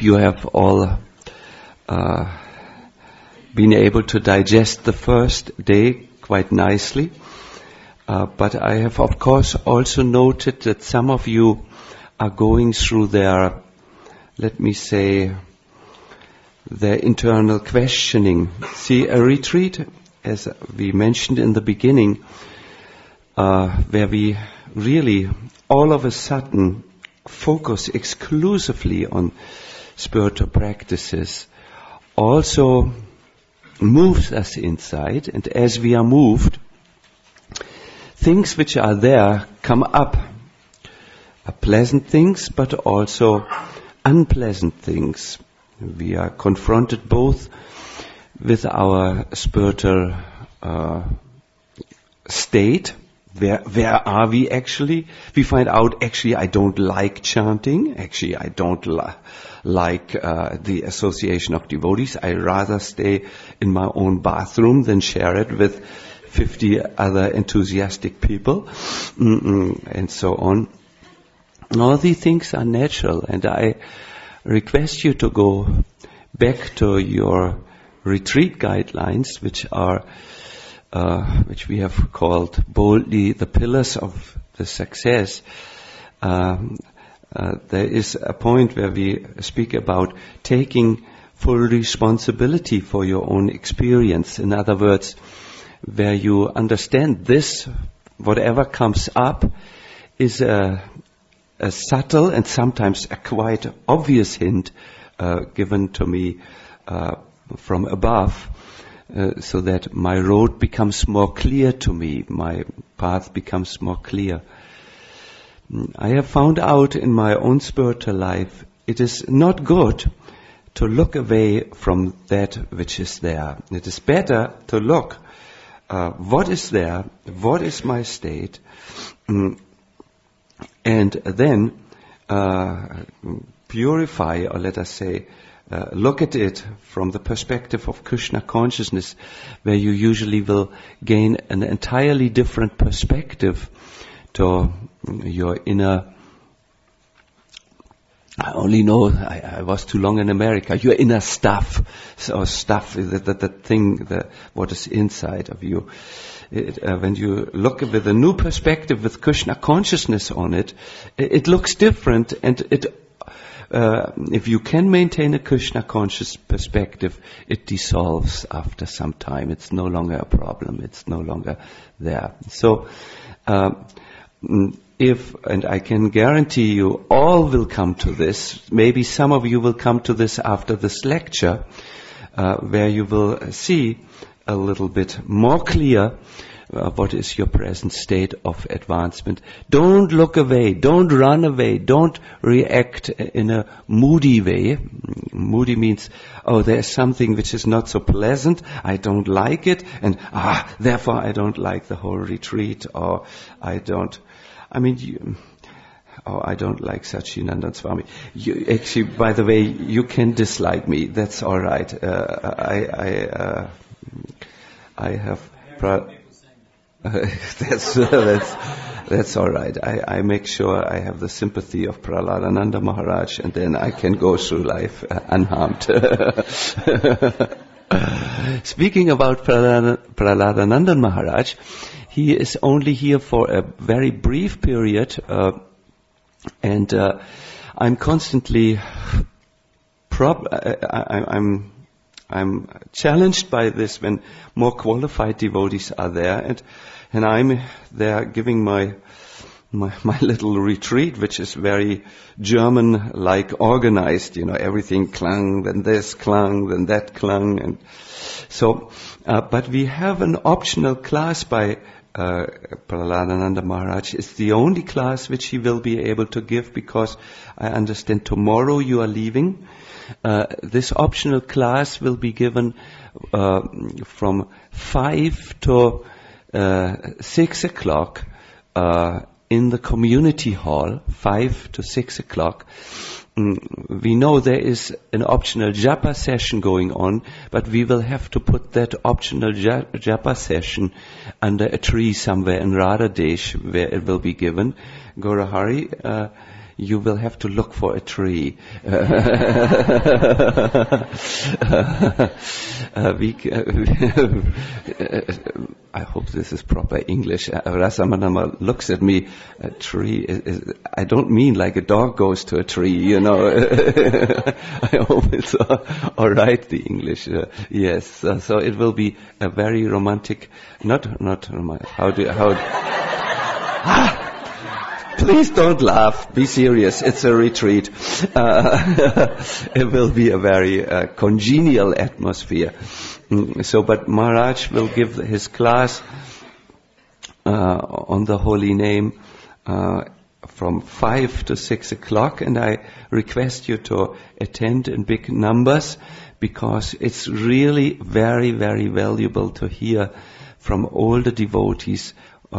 hope you have all been able to digest the first day quite nicely. But I have, of course, also noted that some of you are going through their, let me say, their internal questioning. See, a retreat, as we mentioned in the beginning, where we really all of a sudden focus exclusively on spiritual practices, also moves us inside, and as we are moved, things which are there come up. Pleasant things, but also unpleasant things. We are confronted both with our spiritual state. Where are we actually? We find out, actually, I don't like chanting. Actually, I don't like the association of devotees. I rather stay in my own bathroom than share it with 50 other enthusiastic people, and so on. All these things are natural, and I request you to go back to your retreat guidelines, which we have called boldly the pillars of the success. There is a point where we speak about taking full responsibility for your own experience. In other words, where you understand this, whatever comes up, is a subtle and sometimes a quite obvious hint given to me from above, so that my road becomes more clear to me, my path becomes more clear. I have found out in my own spiritual life, it is not good to look away from that which is there. It is better to look what is there, what is my state, and then purify, or let us say, look at it from the perspective of Krishna consciousness, where you usually will gain an entirely different perspective to your inner. I only know I was too long in America. Your inner stuff, or stuff, the thing, what is inside of you. When you look with a new perspective, with Krishna consciousness on it, it looks different, and if you can maintain a Krishna conscious perspective, it dissolves after some time. It's no longer a problem. It's no longer there. So, and I can guarantee you all will come to this. Maybe some of you will come to this after this lecture, where you will see a little bit more clear what is your present state of advancement. Don't look away, don't run away, don't react in a moody way. Moody means, oh, there's something which is not so pleasant, I don't like it, and therefore I don't like the whole retreat, or I don't like Satchidananda Swami. Actually, by the way, you can dislike me, that's alright. I have... That's all right. I make sure I have the sympathy of Praladananda Maharaj, and then I can go through life unharmed. Speaking about Praladananda Maharaj, he is only here for a very brief period, and I'm constantly I'm challenged by this when more qualified devotees are there, and I'm there giving my little retreat, which is very German-like organized. Everything clung, then this clung, then that clung, and so. But we have an optional class by Praladananda Maharaj. It's the only class which he will be able to give, because I understand tomorrow you are leaving. This optional class will be given from 5 to 6 o'clock in the community hall, 5 to 6 o'clock. We know there is an optional japa session going on, but we will have to put that optional japa session under a tree somewhere in Radhadesh, where it will be given. Gaurahari, you will have to look for a tree. I hope this is proper English. Rasamanama looks at me. A tree I don't mean like a dog goes to a tree, you know. I hope it's all right, the English. Yes. So it will be a very romantic, not romantic. Please don't laugh. Be serious. It's a retreat. It will be a very congenial atmosphere. But Maharaj will give his class on the holy name from 5 to 6 o'clock, and I request you to attend in big numbers, because it's really very, very valuable to hear from all the devotees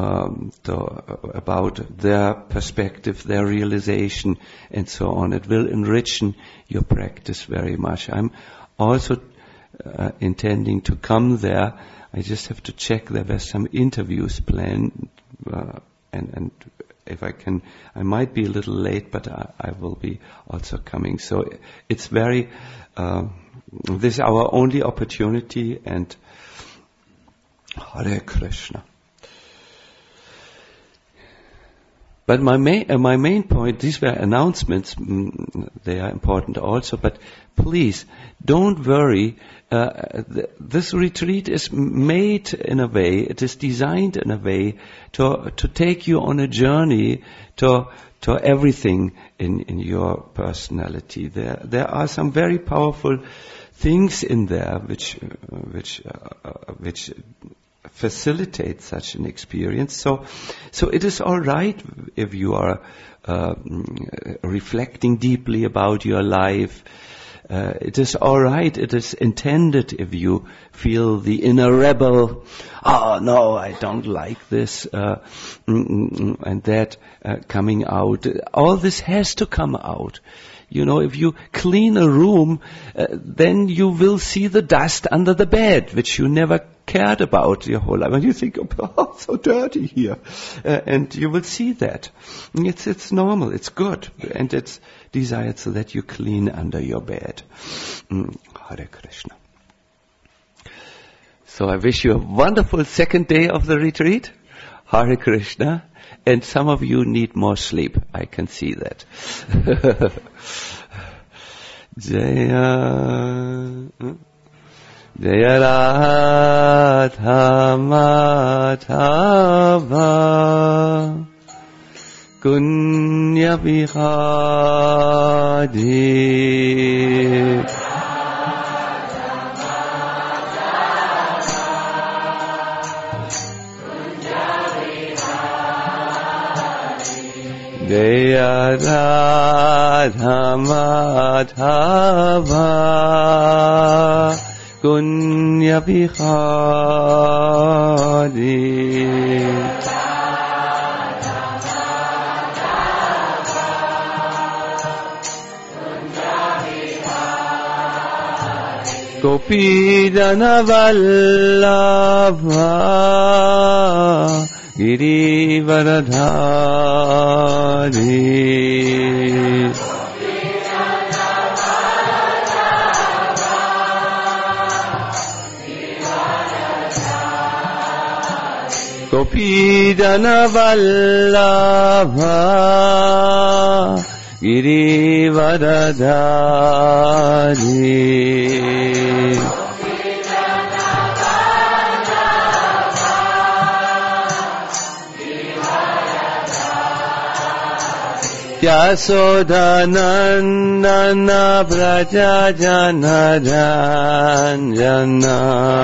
about their perspective, their realization, and so on. It will enrich your practice very much. I'm also intending to come there. I just have to check. There were some interviews planned, and if I can, I might be a little late, but I will be also coming. So it's very, this is our only opportunity, and Hare Krishna. But my main point, these were announcements, they are important also, but please don't worry. This retreat is made in a way, it is designed in a way to take you on a journey to everything in your personality. There are some very powerful things in there which facilitate such an experience. So it is all right if you are reflecting deeply about your life. It is all right. It is intended if you feel the inner rebel. Oh no, I don't like this, and that coming out. All this has to come out. You know, if you clean a room, then you will see the dust under the bed, which you never cared about your whole life. And you think, oh, so dirty here. And you will see that. It's normal, it's good. And it's desired so that you clean under your bed. Hare Krishna. So I wish you a wonderful second day of the retreat. Hare Krishna. And some of you need more sleep. I can see that. Jaya Jaya Radha Madhava Kunya Vihadi Jaya Radha Madhava Kunya Vihadi Gopidana Vallabha Girivaradhari Gopidana Vallabha Girivaradhari Yasodhanandana Braja Jana Janjana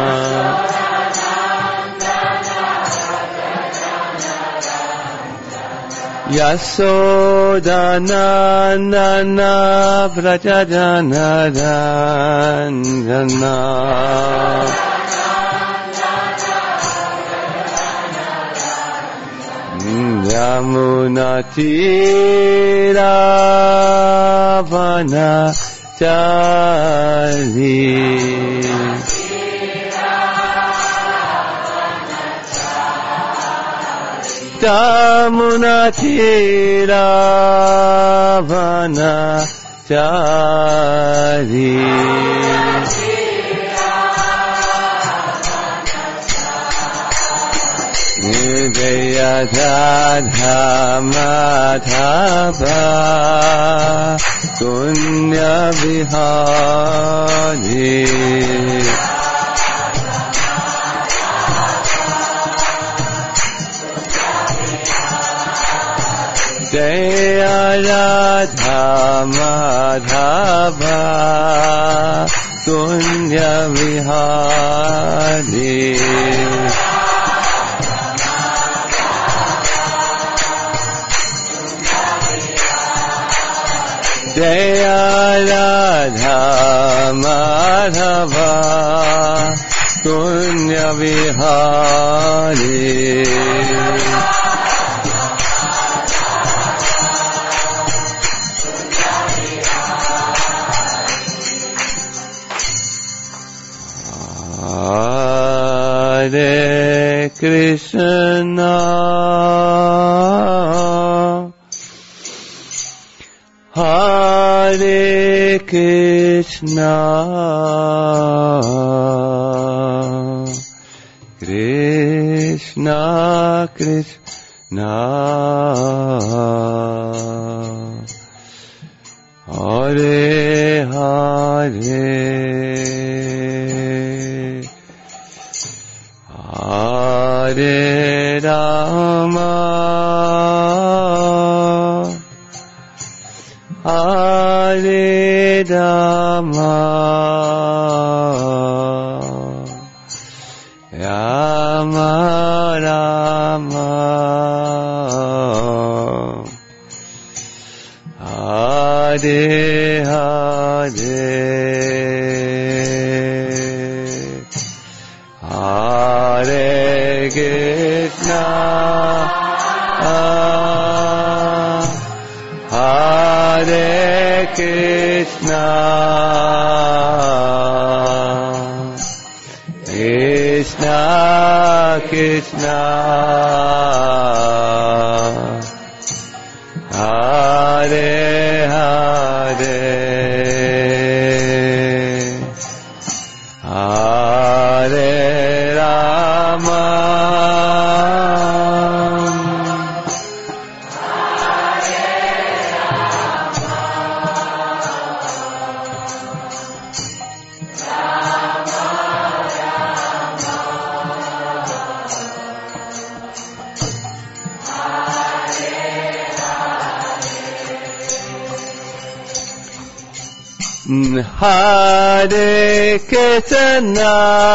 Yasodhanandana Braja Jana Janjana Yamuna Tira Vanachari Tamunatiravanachari Nidayadhadha madhava Punya vihari Jaya Radha Madhava Punya vihari Jaya Radha Madhava Punya vihari Hare Krishna Hare Krishna Krishna Krishna Hare Hare Hare Rama Hare Rama Rama Rama Hare Hare Hare Krishna Hare Krishna Krishna Krishna Hare Hare Hare Rama Hare Krishna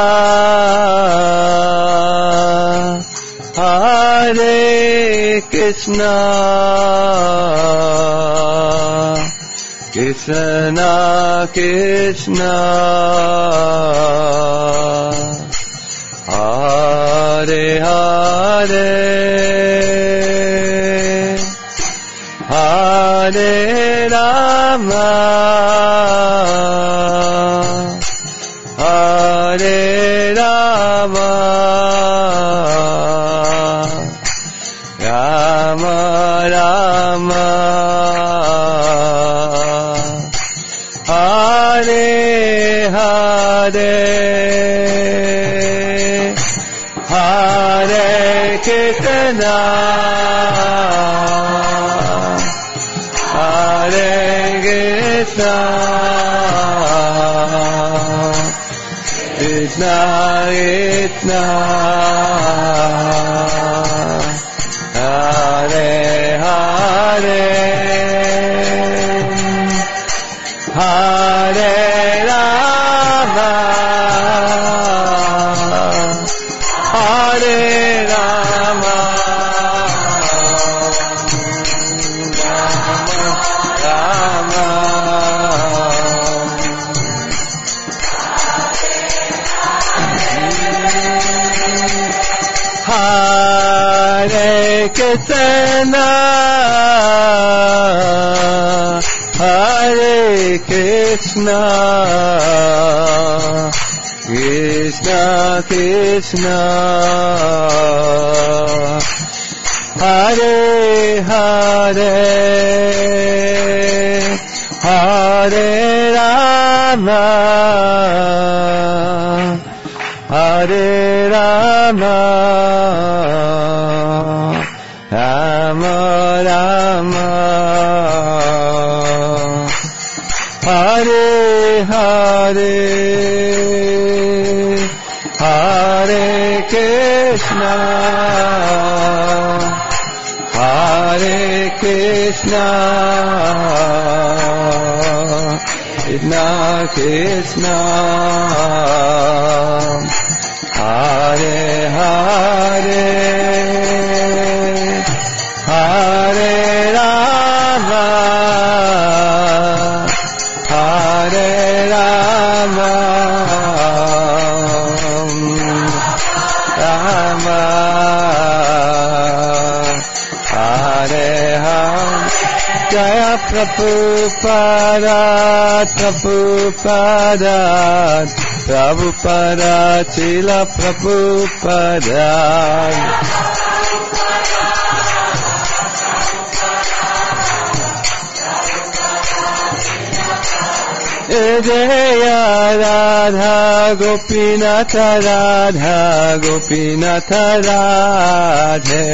Hare Krishna Krishna Krishna Hare Hare Hare Rama Hare Rama Rama Rama Hare Hare Hare Krishna Hare Krishna Krishna Krishna Hare Hare Hare Rama Hare Rama Rama Hare Krishna Hare Krishna Krishna Krishna Hare Hare, Hare Rama, Hare Rama, Rama Rama, Hare Hare, Hare Krishna, Hare Krishna, Krishna Krishna, Hare Hare, Hare Rama, Hare Rama, Rama Hare Hare. Jaya Prabhupada, Prabhupada, Prabhupada, Srila Prabhupada. Jaya Radha Gopinatha, Radha Gopinatha Radhe.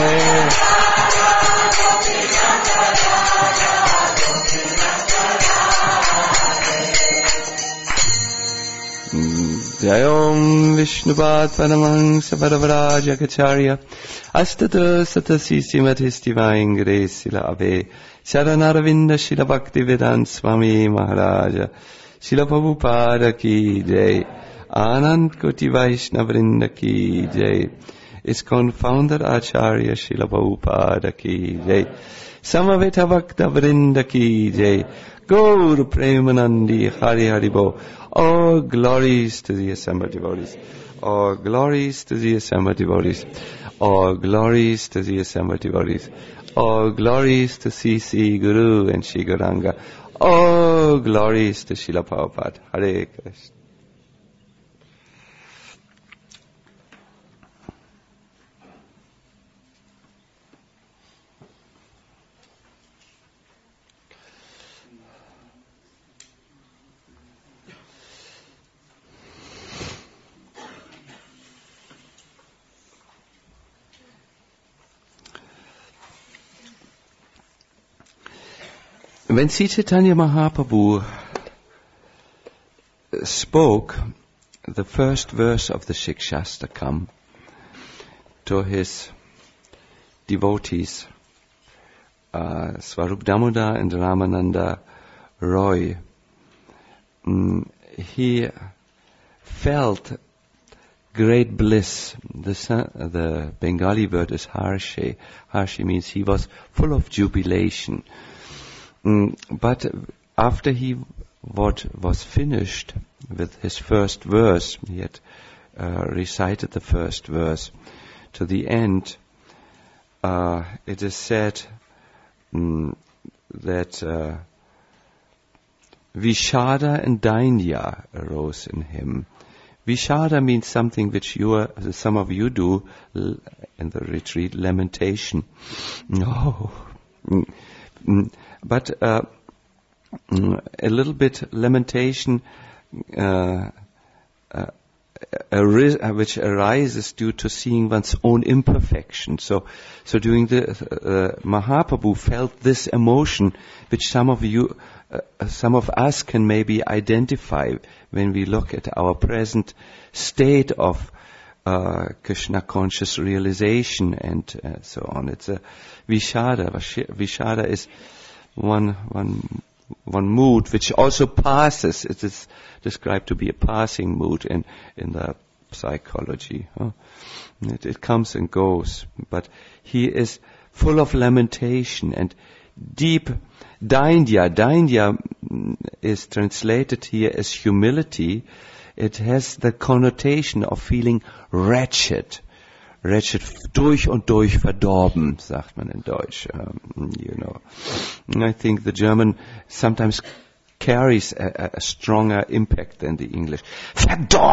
Jayom Vishnupad Paramahangsa Paravaraja Kacharya Astata Satasi Simatisti Vaingre Sila Ave Sharanaravinda Shila Bhaktivedanta Swami Maharaja Shila Prabhupada Ki Jai Anand Koti Vaishnavrinda Ki Jai ISKCON Founder Acharya Shila Prabhupada Ki Jai Samaveta Bhakta Vrinda Ki Jai Gaur Premanandi Hari Hari Bo. All glories to the assembled devotees. All glories to the assembled devotees. All glories to the assembled devotees. All glories to C.C. Guru and Shri Gauranga. All glories to Srila Prabhupada. Hare Krishna. When Sri Chaitanya Mahaprabhu spoke the first verse of the Shikshastakam to his devotees, Swarup Damodar and Ramananda Roy, he felt great bliss. The Bengali word is harshe. Harshe means he was full of jubilation. But after he was finished with his first verse, he had recited the first verse to the end, it is said that Vishada and Dainya arose in him. Vishada means something which some of you do in the retreat, lamentation. No. But a little bit lamentation which arises due to seeing one's own imperfection. So during the Mahaprabhu felt this emotion, which some of us can maybe identify when we look at our present state of Krishna conscious realization and so on. It's a Vishada. Vishada is one mood which also passes. It is described to be a passing mood in the psychology. It comes and goes, but he is full of lamentation and deep Dainya. Dainya is translated here as humility. It has the connotation of feeling wretched. Wretched, durch und durch verdorben, sagt man in Deutsch. And I think the German sometimes carries a stronger impact than the English.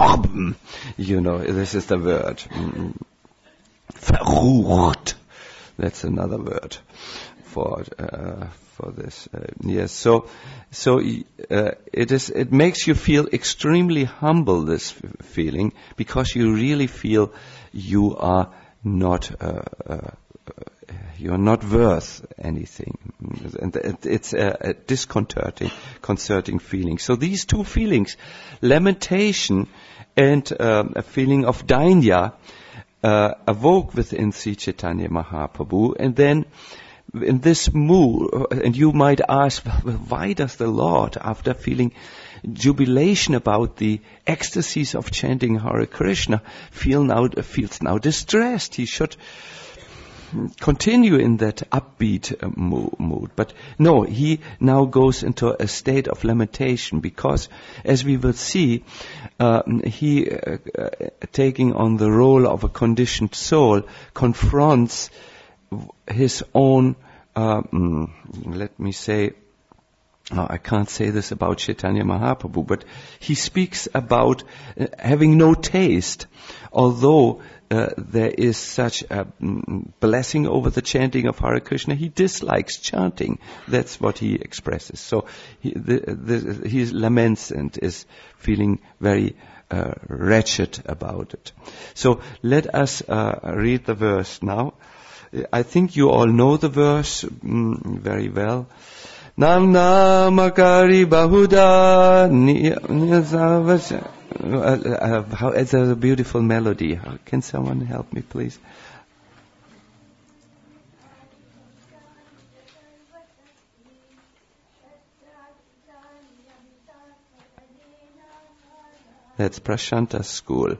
Verdorben! This is the word. Verrucht. That's another word for this. Yes. So it makes you feel extremely humble, this feeling, because you really feel you are not you're not worth anything, and it's a disconcerting feeling. So these two feelings, lamentation and a feeling of dainya, awoke within Sri Chaitanya Mahaprabhu, and then in this mood, and you might ask, well, why does the Lord, after feeling jubilation about the ecstasies of chanting Hare Krishna, feels now distressed? He should continue in that upbeat mood. But no, he now goes into a state of lamentation, because, as we will see, he, taking on the role of a conditioned soul, confronts his own, let me say, I can't say this about Chaitanya Mahaprabhu, but he speaks about having no taste, although there is such a blessing over the chanting of Hare Krishna. He dislikes chanting. That's what he expresses. So he laments and is feeling very wretched about it. So let us read the verse now. I think you all know the verse very well. Nam namakari bahuda niyazavasya. It's a beautiful melody. Can someone help me, please? That's Prashanta's school.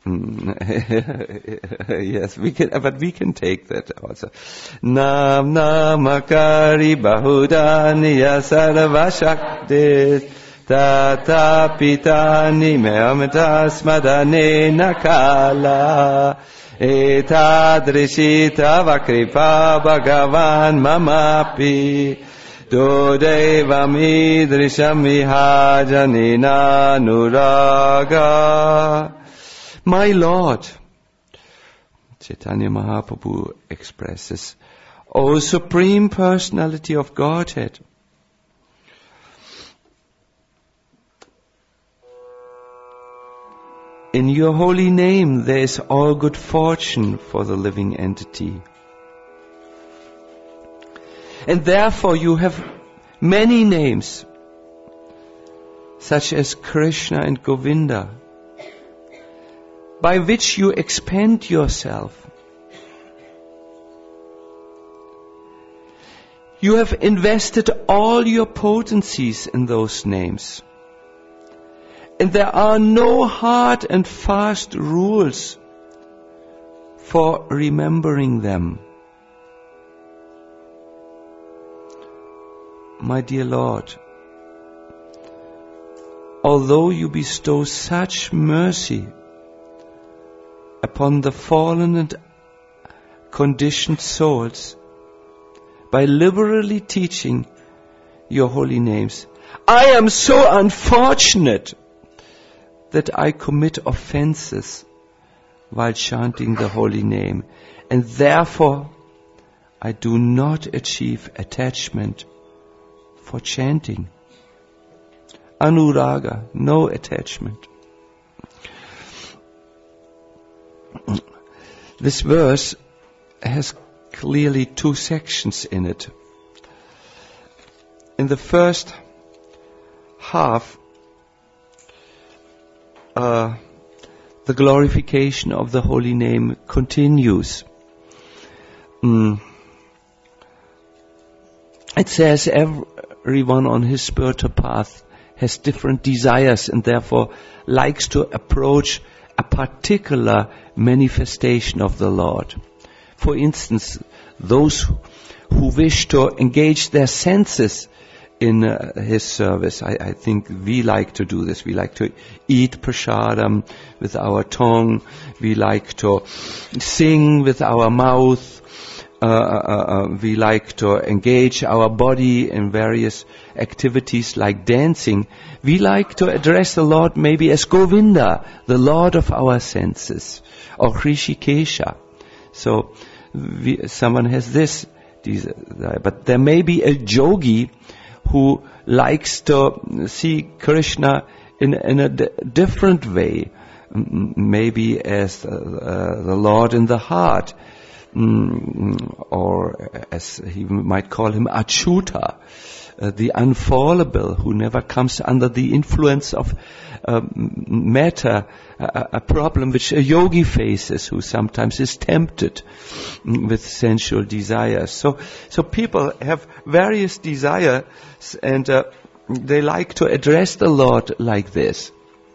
Yes, we can take that also. Nam namakari bahudaniya sarvashaktis tata pitani me'amtas madane nakala etadrishita vakripa bhagavan mamapi dodevam idrisham vihajanina nuraga. My Lord, Chaitanya Mahaprabhu expresses, O Supreme Personality of Godhead, in your holy name there is all good fortune for the living entity. And therefore you have many names, such as Krishna and Govinda, by which you expand yourself. You have invested all your potencies in those names. And there are no hard and fast rules for remembering them. My dear Lord, although you bestow such mercy upon the fallen and conditioned souls by liberally teaching your holy names, I am so unfortunate that I commit offenses while chanting the holy name, and therefore I do not achieve attachment for chanting. Anuraga, no attachment. This verse has clearly two sections in it. In the first half, the glorification of the holy name continues. It says everyone on his spiritual path has different desires and therefore likes to approach a particular manifestation of the Lord. For instance, those who wish to engage their senses in His service. I think we like to do this. We like to eat prasadam with our tongue. We like to sing with our mouth. We like to engage our body in various activities like dancing. We like to address the Lord maybe as Govinda, the Lord of our senses, or Hrishikesha. So someone has this desire. But there may be a yogi who likes to see Krishna in a different way, maybe as the Lord in the heart, or as he might call him, Achyuta, the unfallable, who never comes under the influence of matter, a problem which a yogi faces, who sometimes is tempted with sensual desires. So people have various desires, and they like to address the Lord like this.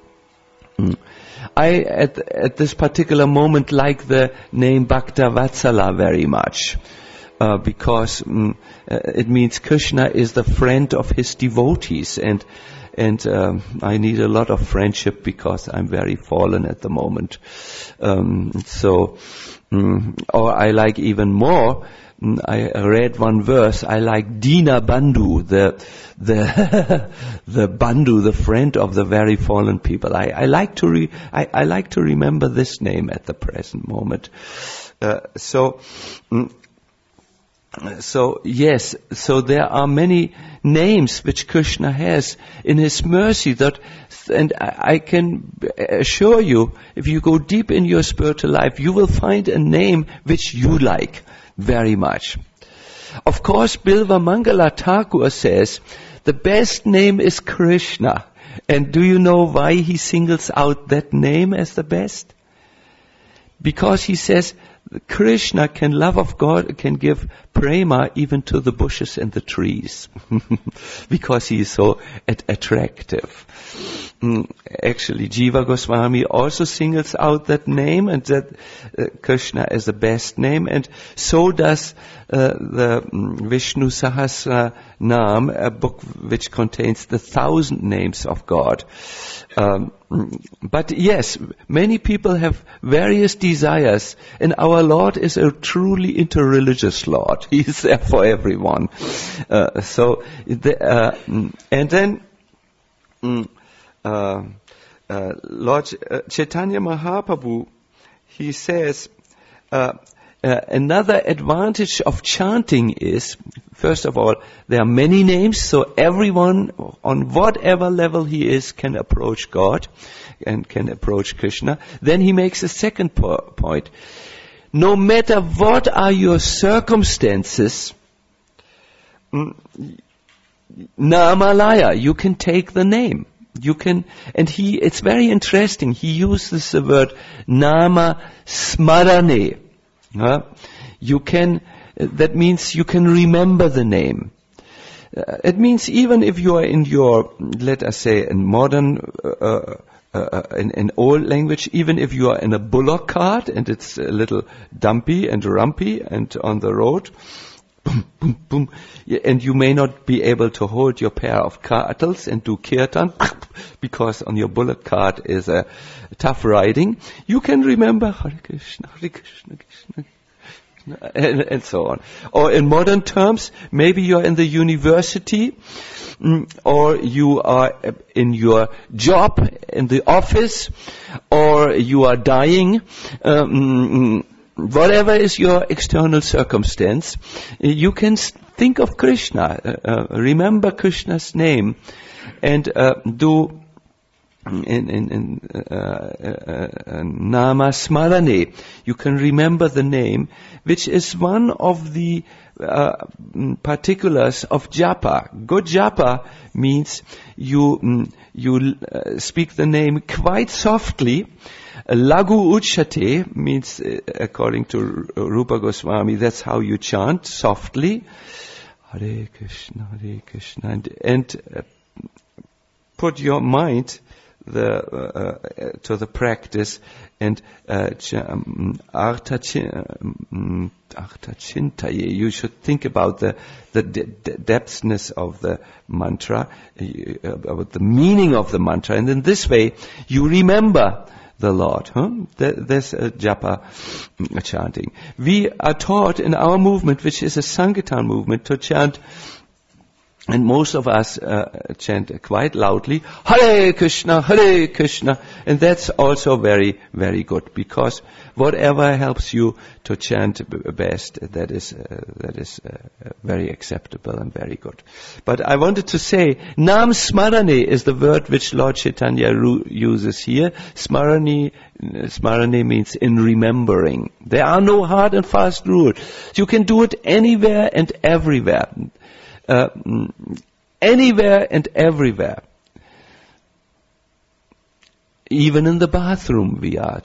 I, at this particular moment, like the name Bhaktavatsala very much, because it means Krishna is the friend of his devotees, and I need a lot of friendship because I'm very fallen at the moment. Or I like even more, I read one verse, I like Dina Bandhu, the Bandhu, the friend of the very fallen people. I like to remember this name at the present moment. So yes, so there are many names which Krishna has in his mercy, and I can assure you, if you go deep in your spiritual life, you will find a name which you like very much. Of course, Bilva Mangala Thakur says, the best name is Krishna. And do you know why he singles out that name as the best? Because he says, Krishna love of God can give prema even to the bushes and the trees. Because he is so attractive. Actually, Jiva Goswami also singles out that name, and that Krishna is the best name, and so does the Vishnu Sahasranam, a book which contains the 1,000 names of God. But yes, many people have various desires, and our Lord is a truly interreligious Lord. He is there for everyone. And then Lord Chaitanya Mahaprabhu, he says, another advantage of chanting is, first of all, there are many names, so everyone on whatever level he is can approach God and can approach Krishna. Then he makes a second point. No matter what are your circumstances, Namalaya, you can take the name. It's very interesting. He uses the word Nama Smarane. That means you can remember the name. It means even if you are in your, let us say, in modern, in old language, even if you are in a bullock cart and it's a little dumpy and rumpy and on the road, boom, boom, boom, and you may not be able to hold your pair of cartles and do kirtan because on your bullock cart is a tough riding. You can remember Hare Krishna, Krishna, and so on. Or in modern terms, maybe you're in the university, or you are in your job, in the office, or you are dying, whatever is your external circumstance, you can think of Krishna, remember Krishna's name, and do Nama Smarane. You can remember the name, which is one of the particulars of japa. Good japa means you speak the name quite softly. Lagu Uchate means, according to Rupa Goswami, that's how you chant, softly. Hare Krishna, and put your mind to the practice, and Artha Chintaye. You should think about the depthness of the mantra, about the meaning of the mantra, and in this way you remember the Lord. There's a japa chanting. We are taught in our movement, which is a Sankirtan movement, to chant And most of us chant quite loudly, Hare Krishna, and that's also very, very good, because whatever helps you to chant best, that is very acceptable and very good. But I wanted to say, Nam Smarane is the word which Lord Chaitanya uses here. Smarane means in remembering. There are no hard and fast rules. You can do it anywhere and everywhere. Anywhere and everywhere. Even in the bathroom,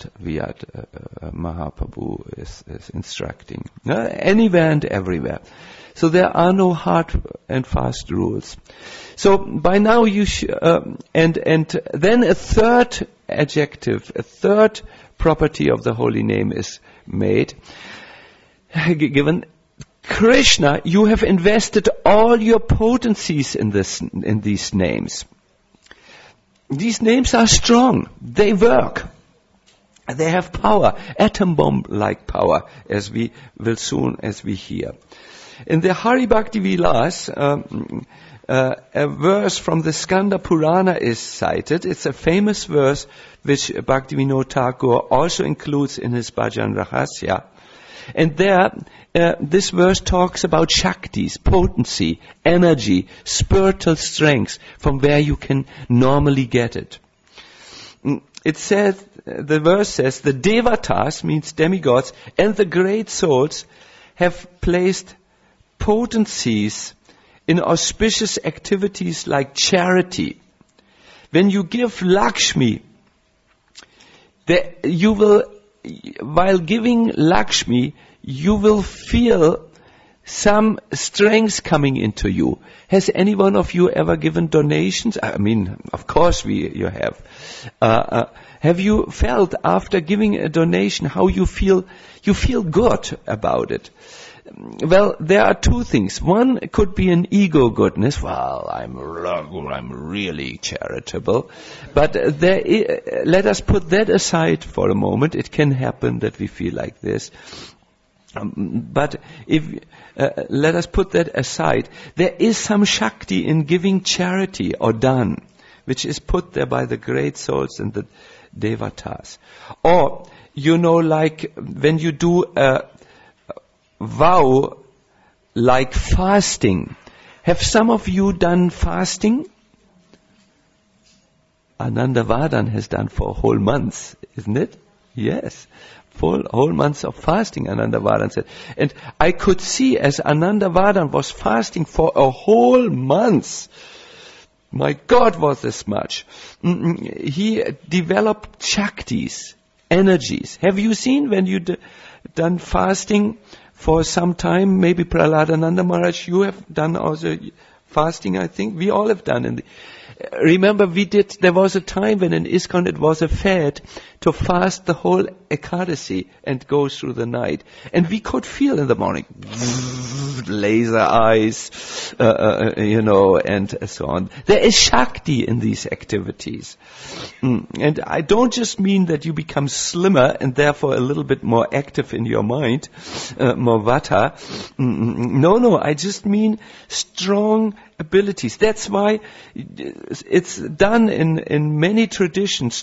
Mahaprabhu is instructing. Anywhere and everywhere. So there are no hard and fast rules. So by now you and then a third adjective, a third property of the holy name is made, given. Krishna, you have invested all your potencies in these names. These names are strong. They work. They have power, atom bomb-like power, as we will soon as we hear. In the Hari Bhakti Vilas, a verse from the Skanda Purana is cited. It's a famous verse which Bhaktivinoda Thakur also includes in his Bhajan Rahasya. And there, this verse talks about Shaktis, potency, energy, spiritual strength, from where you can normally get it. It says, the verse says, the Devatas, means demigods, and the great souls have placed potencies in auspicious activities like charity. When you give Lakshmi, you will, while giving Lakshmi, you will feel some strength coming into you. Has any one of you ever given donations? I mean, of course you have. Have you felt after giving a donation how you feel? You feel good about it. Well, there are two things. One could be an ego goodness. Well, I'm really charitable. But let us put that aside for a moment. It can happen that we feel like this. But let us put that aside. There is some Shakti in giving charity or dan, which is put there by the great souls and the Devatas. Or, like when you do a vow like fasting. Have some of you done fasting? Ananda Vardhan has done for a whole month, isn't it? Yes. Whole months of fasting, Ananda Vardhan said. And I could see as Ananda Vardhan was fasting for a whole month. My God, was this much. He developed Shaktis, energies. Have you seen when you done fasting for some time? Maybe Prahladananda Maharaj, you have done also fasting, I think. We all have done. Remember, there was a time when in ISKCON it was a fad to fast the whole Ekadasi and go through the night. And we could feel in the morning, laser eyes, and so on. There is Shakti in these activities. And I don't just mean that you become slimmer and therefore a little bit more active in your mind, more vata. No, I just mean strong abilities. That's why it's done in many traditions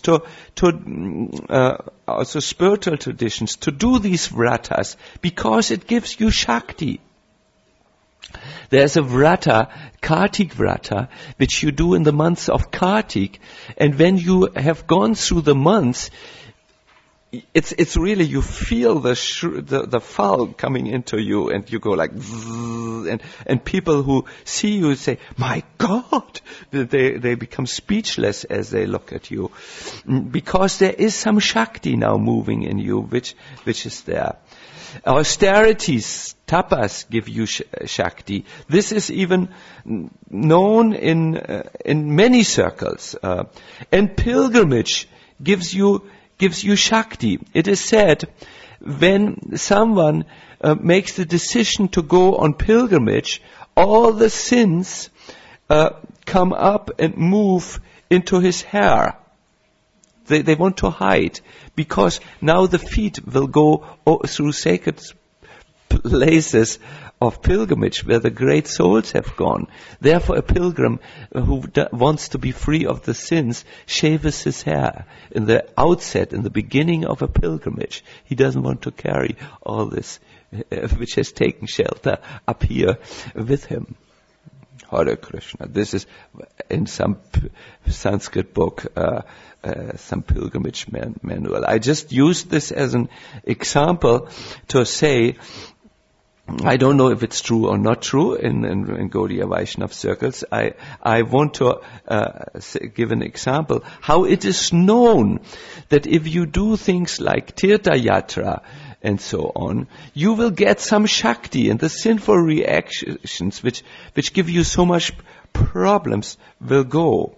also spiritual traditions, to do these vratas, because it gives you Shakti. There's a vrata, Kartik vrata, which you do in the months of Kartik, and when you have gone through the months, it's really, you feel the fall coming into you, and you go like, and people who see you say, my God, they become speechless as they look at you, because there is some Shakti now moving in you, which is there. Austerities, tapas, give you Shakti. This is even known in many circles, and pilgrimage gives you Shakti. It is said, when someone makes the decision to go on pilgrimage, all the sins come up and move into his hair. They want to hide, because now the feet will go through sacred places of pilgrimage where the great souls have gone. Therefore, a pilgrim who wants to be free of the sins shaves his hair in the outset, in the beginning of a pilgrimage. He doesn't want to carry all this which has taken shelter up here with him. Hare Krishna. This is in some Sanskrit book, some pilgrimage manual. I just used this as an example to say, I don't know if it's true or not true in Gaudiya Vaishnava circles. I want to give an example how it is known that if you do things like Tirtha Yatra and so on, you will get some Shakti, and the sinful reactions which give you so much problems will go.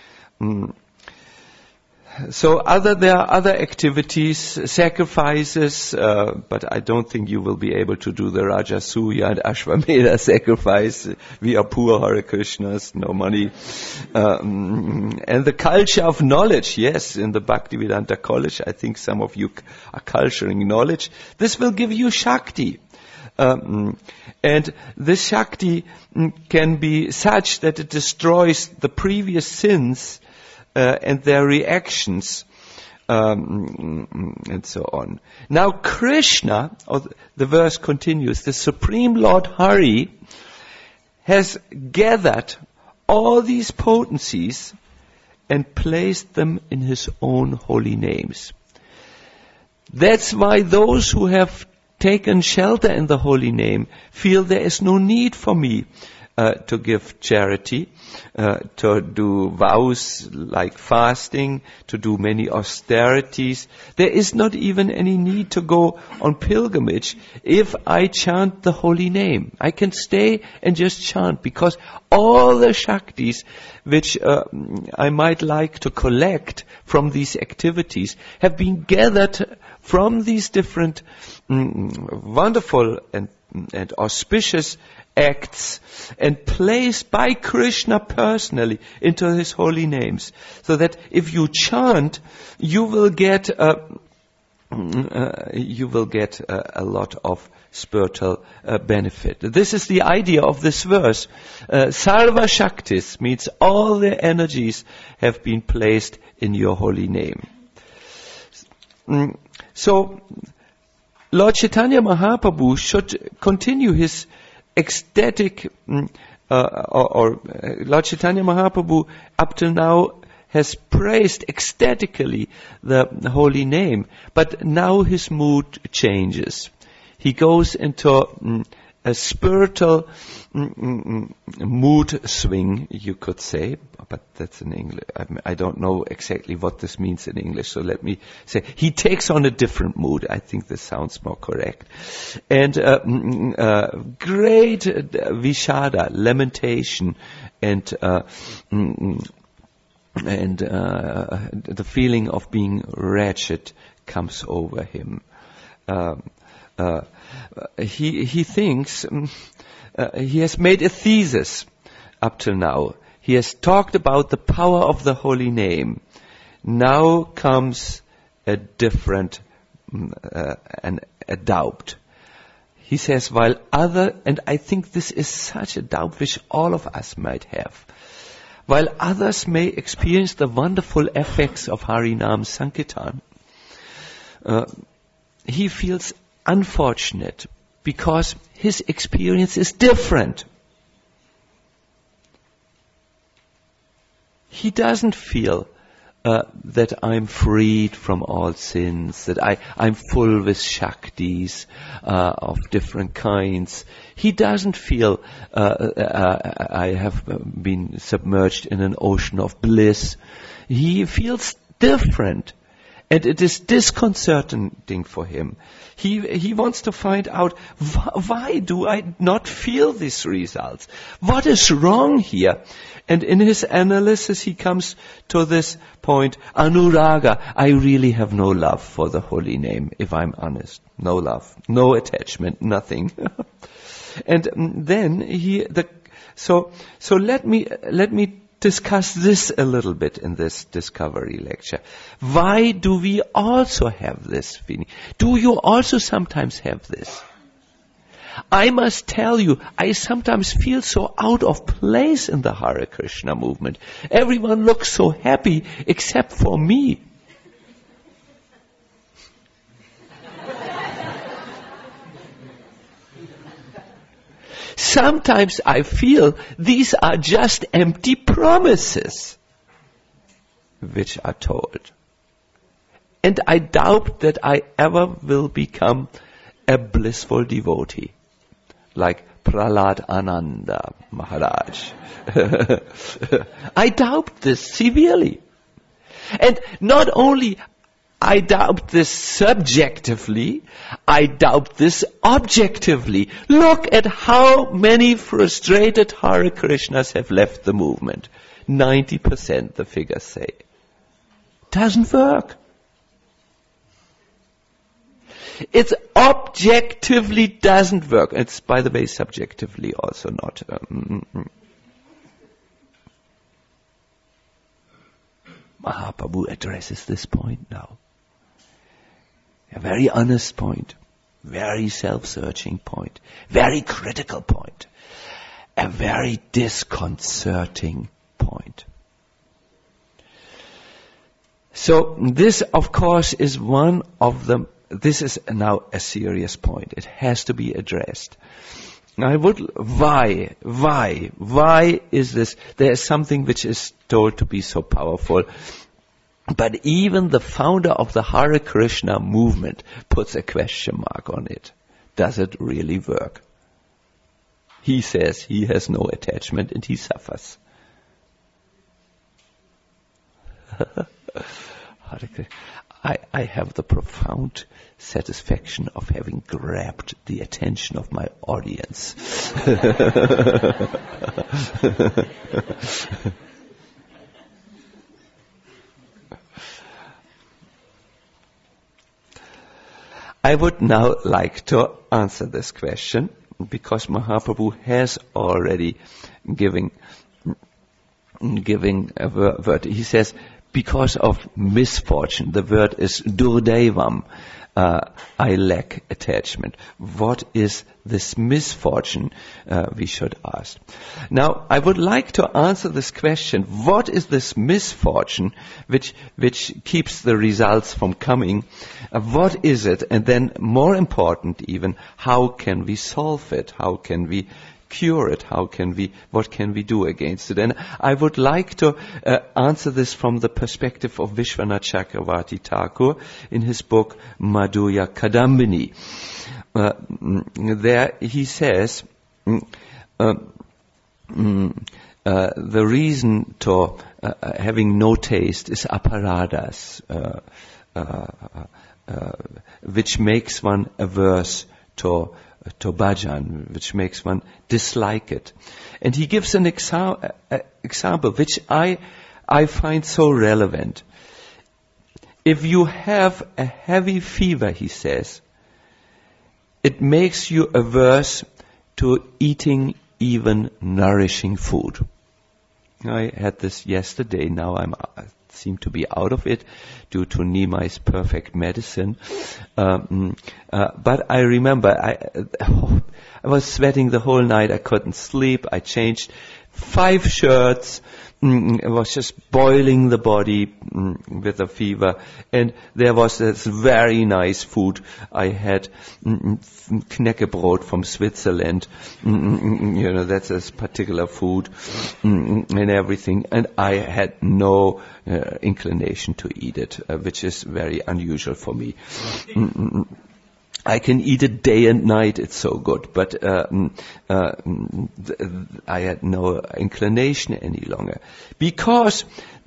So there are other activities, sacrifices, but I don't think you will be able to do the Rajasuya and Ashvamedha sacrifice. We are poor Hare Krishnas, no money. And the culture of knowledge, yes, in the Bhaktivedanta College, I think some of you are culturing knowledge. This will give you Shakti. And this Shakti can be such that it destroys the previous sins and their reactions, and so on. Now Krishna, the verse continues, the Supreme Lord Hari has gathered all these potencies and placed them in his own holy names. That's why those who have taken shelter in the holy name feel there is no need for me to give charity, to do vows like fasting, to do many austerities. There is not even any need to go on pilgrimage if I chant the holy name. I can stay and just chant, because all the Shaktis which I might like to collect from these activities have been gathered from these different wonderful and auspicious acts and placed by Krishna personally into his holy names, so that if you chant, you will get a lot of spiritual benefit. This is the idea of this verse. Sarva Shaktis means all the energies have been placed in your holy name. So Lord Chaitanya Mahaprabhu should continue his ecstatic, Lord Chaitanya Mahaprabhu up till now has praised ecstatically the holy name, but now his mood changes. He goes into a spiritual mood swing, you could say, but that's in English. I don't know exactly what this means in English, so let me say he takes on a different mood. I think this sounds more correct. And great vishada, lamentation, and the feeling of being wretched comes over him. He thinks he has made a thesis up till now. He has talked about the power of the holy name. Now comes a different a doubt. He says, and I think this is such a doubt which all of us might have. While others may experience the wonderful effects of Harinam Sankirtan, he feels unfortunate because his experience is different. He doesn't feel that I'm freed from all sins, that I'm full with Shaktis of different kinds. He doesn't feel I have been submerged in an ocean of bliss. He feels different. And it is disconcerting for him. He wants to find out, why do I not feel these results? What is wrong here? And in his analysis, he comes to this point, Anuraga, I really have no love for the holy name, if I'm honest. No love, no attachment, nothing. And then so let me discuss this a little bit in this discovery lecture. Why do we also have this feeling? Do you also sometimes have this? I must tell you, I sometimes feel so out of place in the Hare Krishna movement. Everyone looks so happy except for me. Sometimes I feel these are just empty promises which are told. And I doubt that I ever will become a blissful devotee, like Prahlad Ananda Maharaj. I doubt this severely. And not only I doubt this subjectively, I doubt this objectively. Look at how many frustrated Hare Krishnas have left the movement. 90%, the figures say. Doesn't work. It objectively doesn't work. It's, by the way, subjectively also not. Mahaprabhu addresses this point now. A very honest point, very self-searching point, very critical point, a very disconcerting point. So this, of course, is one of the, this is now a serious point. It has to be addressed. Why is this? There is something which is told to be so powerful. But even the founder of the Hare Krishna movement puts a question mark on it. Does it really work? He says he has no attachment and he suffers. I have the profound satisfaction of having grabbed the attention of my audience. I would now like to answer this question because Mahaprabhu has already given a word. He says, because of misfortune, the word is durdevam, I lack attachment. What is this misfortune, we should ask. Now, I would like to answer this question, what is this misfortune which keeps the results from coming? What is it? And then, more important even, how can we solve it? How can we cure it? What can we do against it? And I would like to answer this from the perspective of Vishwanath Chakravarti Thakur in his book Madhurya Kadambini. There he says the reason to having no taste is aparadas, which makes one averse to bhajan, which makes one dislike it. And he gives an example which I find so relevant. If you have a heavy fever, he says, it makes you averse to eating even nourishing food. I had this yesterday, now I seem to be out of it due to Nimai's perfect medicine. But I remember I was sweating the whole night. I couldn't sleep. I changed 5 shirts. I was just boiling the body with a fever. And there was this very nice food. I had Knäckebrot from Switzerland. That's a particular food and everything. And I had no inclination to eat it, which is very unusual for me. I can eat it day and night, it's so good, but I had no inclination any longer. Because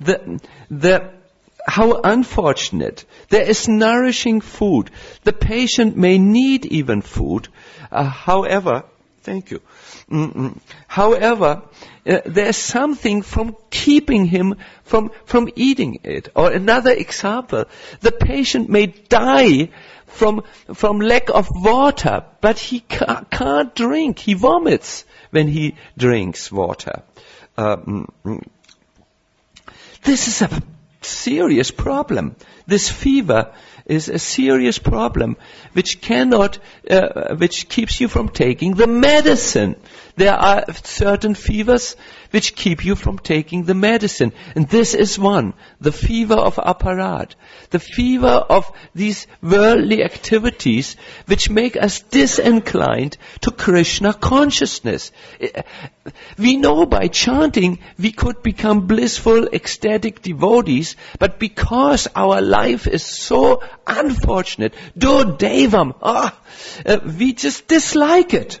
how unfortunate, there is nourishing food. The patient may need even food, however, thank you. However, there's something from keeping him from eating it. Or another example, the patient may die from lack of water, but he can't drink. He vomits when he drinks water. This is a serious problem. This fever is a serious problem which keeps you from taking the medicine. There are certain fevers which keep you from taking the medicine. And this is one, the fever of aparat, the fever of these worldly activities which make us disinclined to Krishna consciousness. We know by chanting we could become blissful, ecstatic devotees, but because our life is so unfortunate, durdevam, we just dislike it.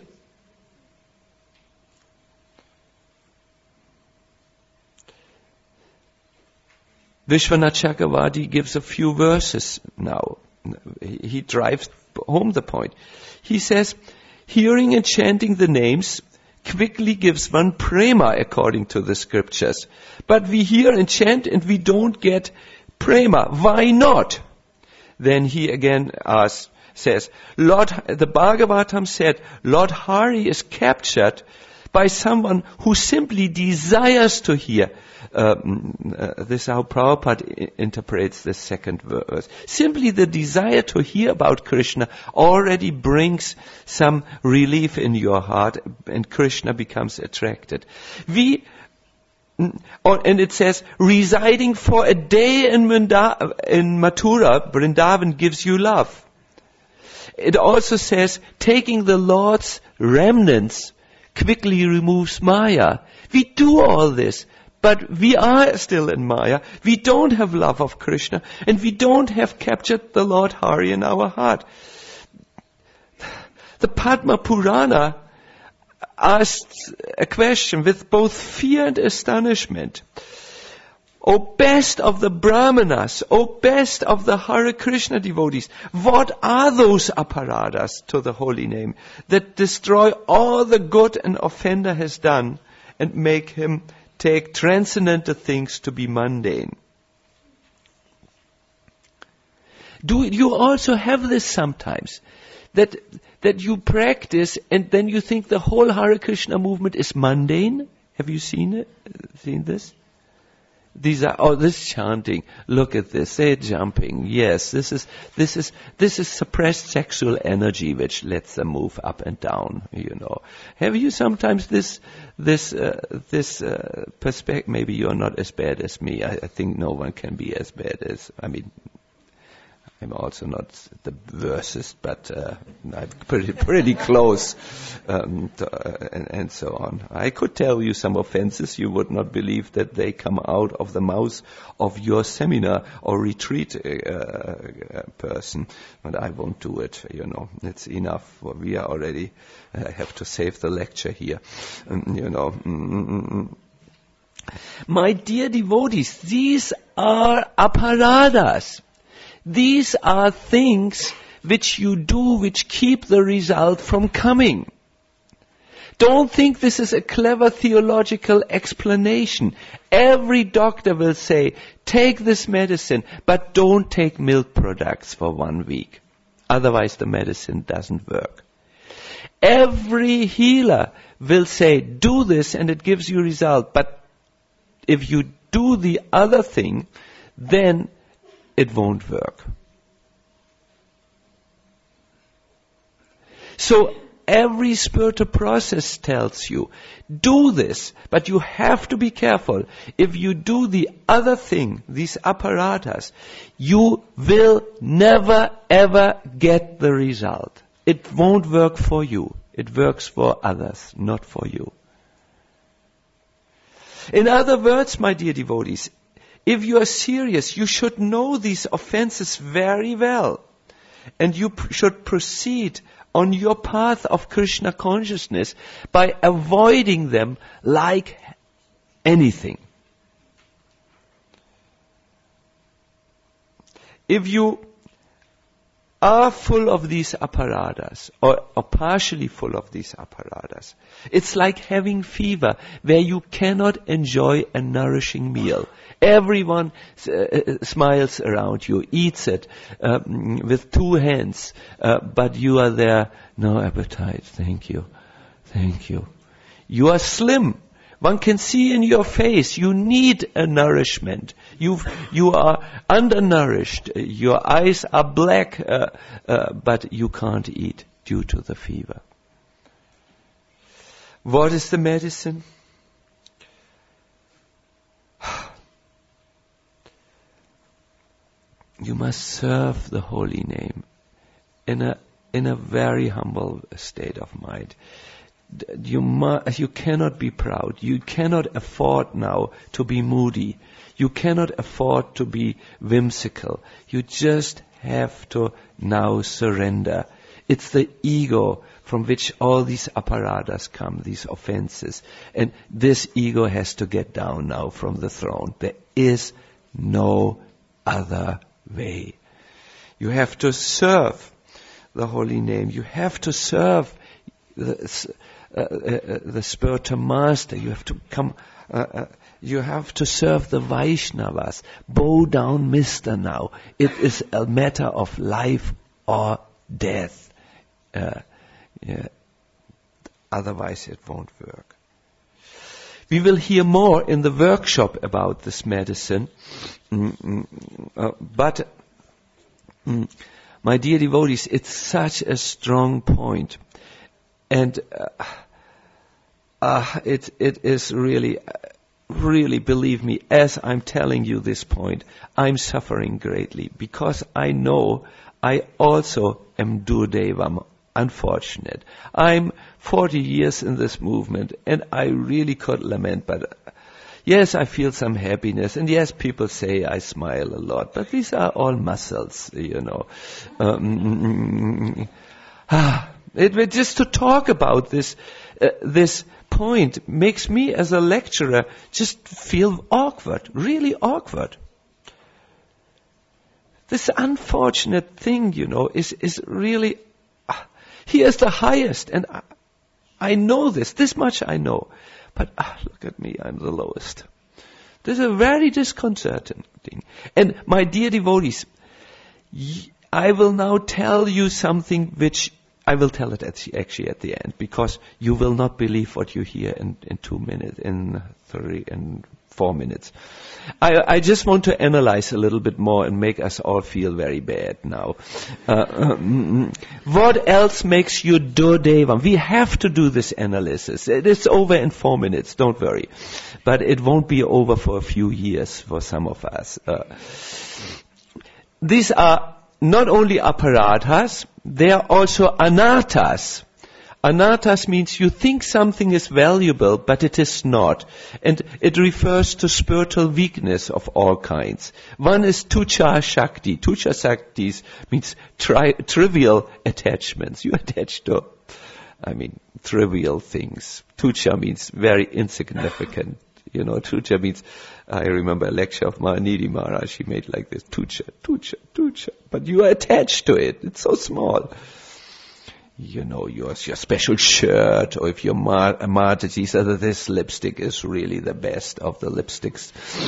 Vishwanath Chakravarti gives a few verses now. He drives home the point. He says, hearing and chanting the names quickly gives one prema according to the scriptures. But we hear and chant and we don't get prema. Why not? Then he again says, the Bhagavatam said, Lord Hari is captured by someone who simply desires to hear. This is how Prabhupada interprets the second verse. Simply the desire to hear about Krishna already brings some relief in your heart, and Krishna becomes attracted. And it says, residing for a day in Mathura, Vrindavan gives you love. It also says, taking the Lord's remnants quickly removes Maya. We do all this, but we are still in Maya. We don't have love of Krishna, and we don't have captured the Lord Hari in our heart. The Padma Purana asks a question with both fear and astonishment. O best of the Brahmanas, O best of the Hare Krishna devotees, what are those aparadas to the holy name that destroy all the good an offender has done and make him take transcendental things to be mundane? Do you also have this sometimes? That you practice and then you think the whole Hare Krishna movement is mundane? Have you seen this? This chanting, look at this, they're jumping. Yes, this is suppressed sexual energy which lets them move up and down, Have you sometimes this perspective? Maybe you're not as bad as me. I think no one can be as bad as, I'm also not the worstest, but I'm pretty close, and so on. I could tell you some offenses you would not believe that they come out of the mouth of your seminar or retreat person, but I won't do it. It's enough. We are already. I have to save the lecture here. My dear devotees, these are aparadas. These are things which you do which keep the result from coming. Don't think this is a clever theological explanation. Every doctor will say, take this medicine, but don't take milk products for 1 week. Otherwise the medicine doesn't work. Every healer will say, do this and it gives you result, but if you do the other thing, then it won't work. So every spiritual process tells you, do this, but you have to be careful. If you do the other thing, these apparatus, you will never ever get the result. It won't work for you. It works for others, not for you. In other words, my dear devotees, if you are serious, you should know these offenses very well. And you should proceed on your path of Krishna consciousness by avoiding them like anything. If you are full of these apparatus, or partially full of these apparatus, it's like having fever where you cannot enjoy a nourishing meal. Everyone smiles around you, eats it with 2 hands, but you are there, no appetite, thank you. You are slim. One can see in your face you need a nourishment. You are undernourished. Your eyes are black, but you can't eat due to the fever. What is the medicine? You must serve the holy name in a very humble state of mind. You cannot be proud. You cannot afford now to be moody. You cannot afford to be whimsical. You just have to now surrender. It's the ego from which all these apparatus come, these offenses. And this ego has to get down now from the throne. There is no other way. You have to serve the holy name. You have to serve the spiritual master. You have to come. You have to serve the Vaishnavas. Bow down, Mister. Now it is a matter of life or death. Otherwise, it won't work. We will hear more in the workshop about this medicine. But my dear devotees, it's such a strong point. And it is really, believe me, as I'm telling you this point, I'm suffering greatly because I know I also am Durdevam, unfortunate. I'm 40 years in this movement and I really could lament, but yes, I feel some happiness, and yes, people say I smile a lot, but these are all muscles, Just to talk about this point makes me as a lecturer just feel awkward, really awkward. This unfortunate thing, is really, he is the highest, and I know this much I know. But look at me, I'm the lowest. This is a very disconcerting thing. And my dear devotees, I will now tell you something which I will tell it actually at the end, because you will not believe what you hear in 2 minutes, in 3 and 4 minutes. I just want to analyze a little bit more and make us all feel very bad now. What else makes you Durdevam? We have to do this analysis. It is over in 4 minutes, don't worry. But it won't be over for a few years for some of us. These are not only apparatas, they are also anarthas. Anarthas means you think something is valuable, but it is not. And it refers to spiritual weakness of all kinds. One is tucha shakti. Tucha shaktis means trivial attachments. You attach to, trivial things. Tucha means very insignificant. Tucha means, I remember a lecture of Mahanidhi Maharaj, she made like this, tucha, tucha, tucha. But you are attached to it. It's so small. Your special shirt, or if you're Mataji said that this lipstick is really the best of the lipsticks.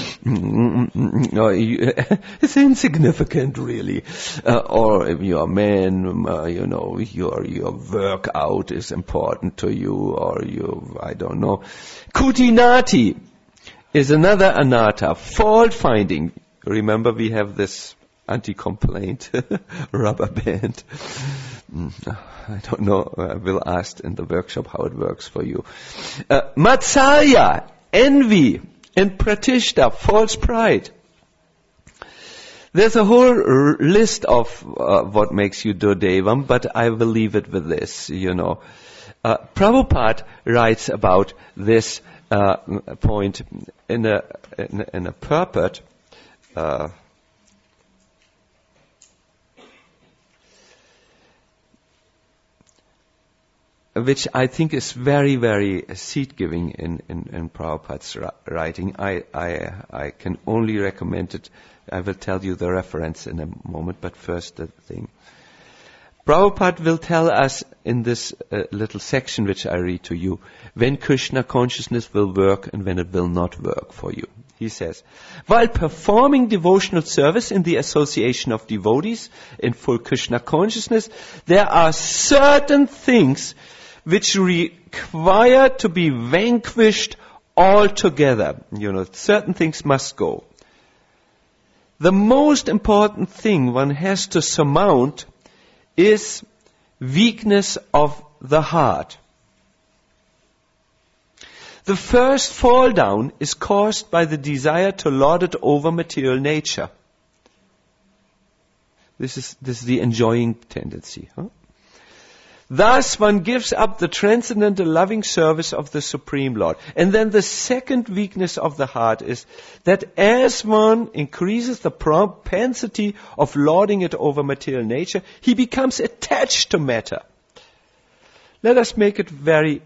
It's insignificant, really. Or if you're a man, your workout is important to you, or I don't know. Kutinati is another anartha, fault finding. Remember, we have this anti-complaint rubber band. I don't know. I will ask in the workshop how it works for you. Matsaya, envy, and pratishta, false pride. There's a whole list of what makes you Durdevam, but I will leave it with this. Prabhupada writes about this point in a purport. Which I think is very, very seed-giving in Prabhupada's writing. I can only recommend it. I will tell you the reference in a moment, but first the thing. Prabhupada will tell us in this little section which I read to you, when Krishna consciousness will work and when it will not work for you. He says, while performing devotional service in the association of devotees in full Krishna consciousness, there are certain things which require to be vanquished altogether. Certain things must go. The most important thing one has to surmount is weakness of the heart. The first fall down is caused by the desire to lord it over material nature. This is the enjoying tendency. Thus one gives up the transcendental loving service of the Supreme Lord. And then the second weakness of the heart is that as one increases the propensity of lording it over material nature, he becomes attached to matter. Let us make it very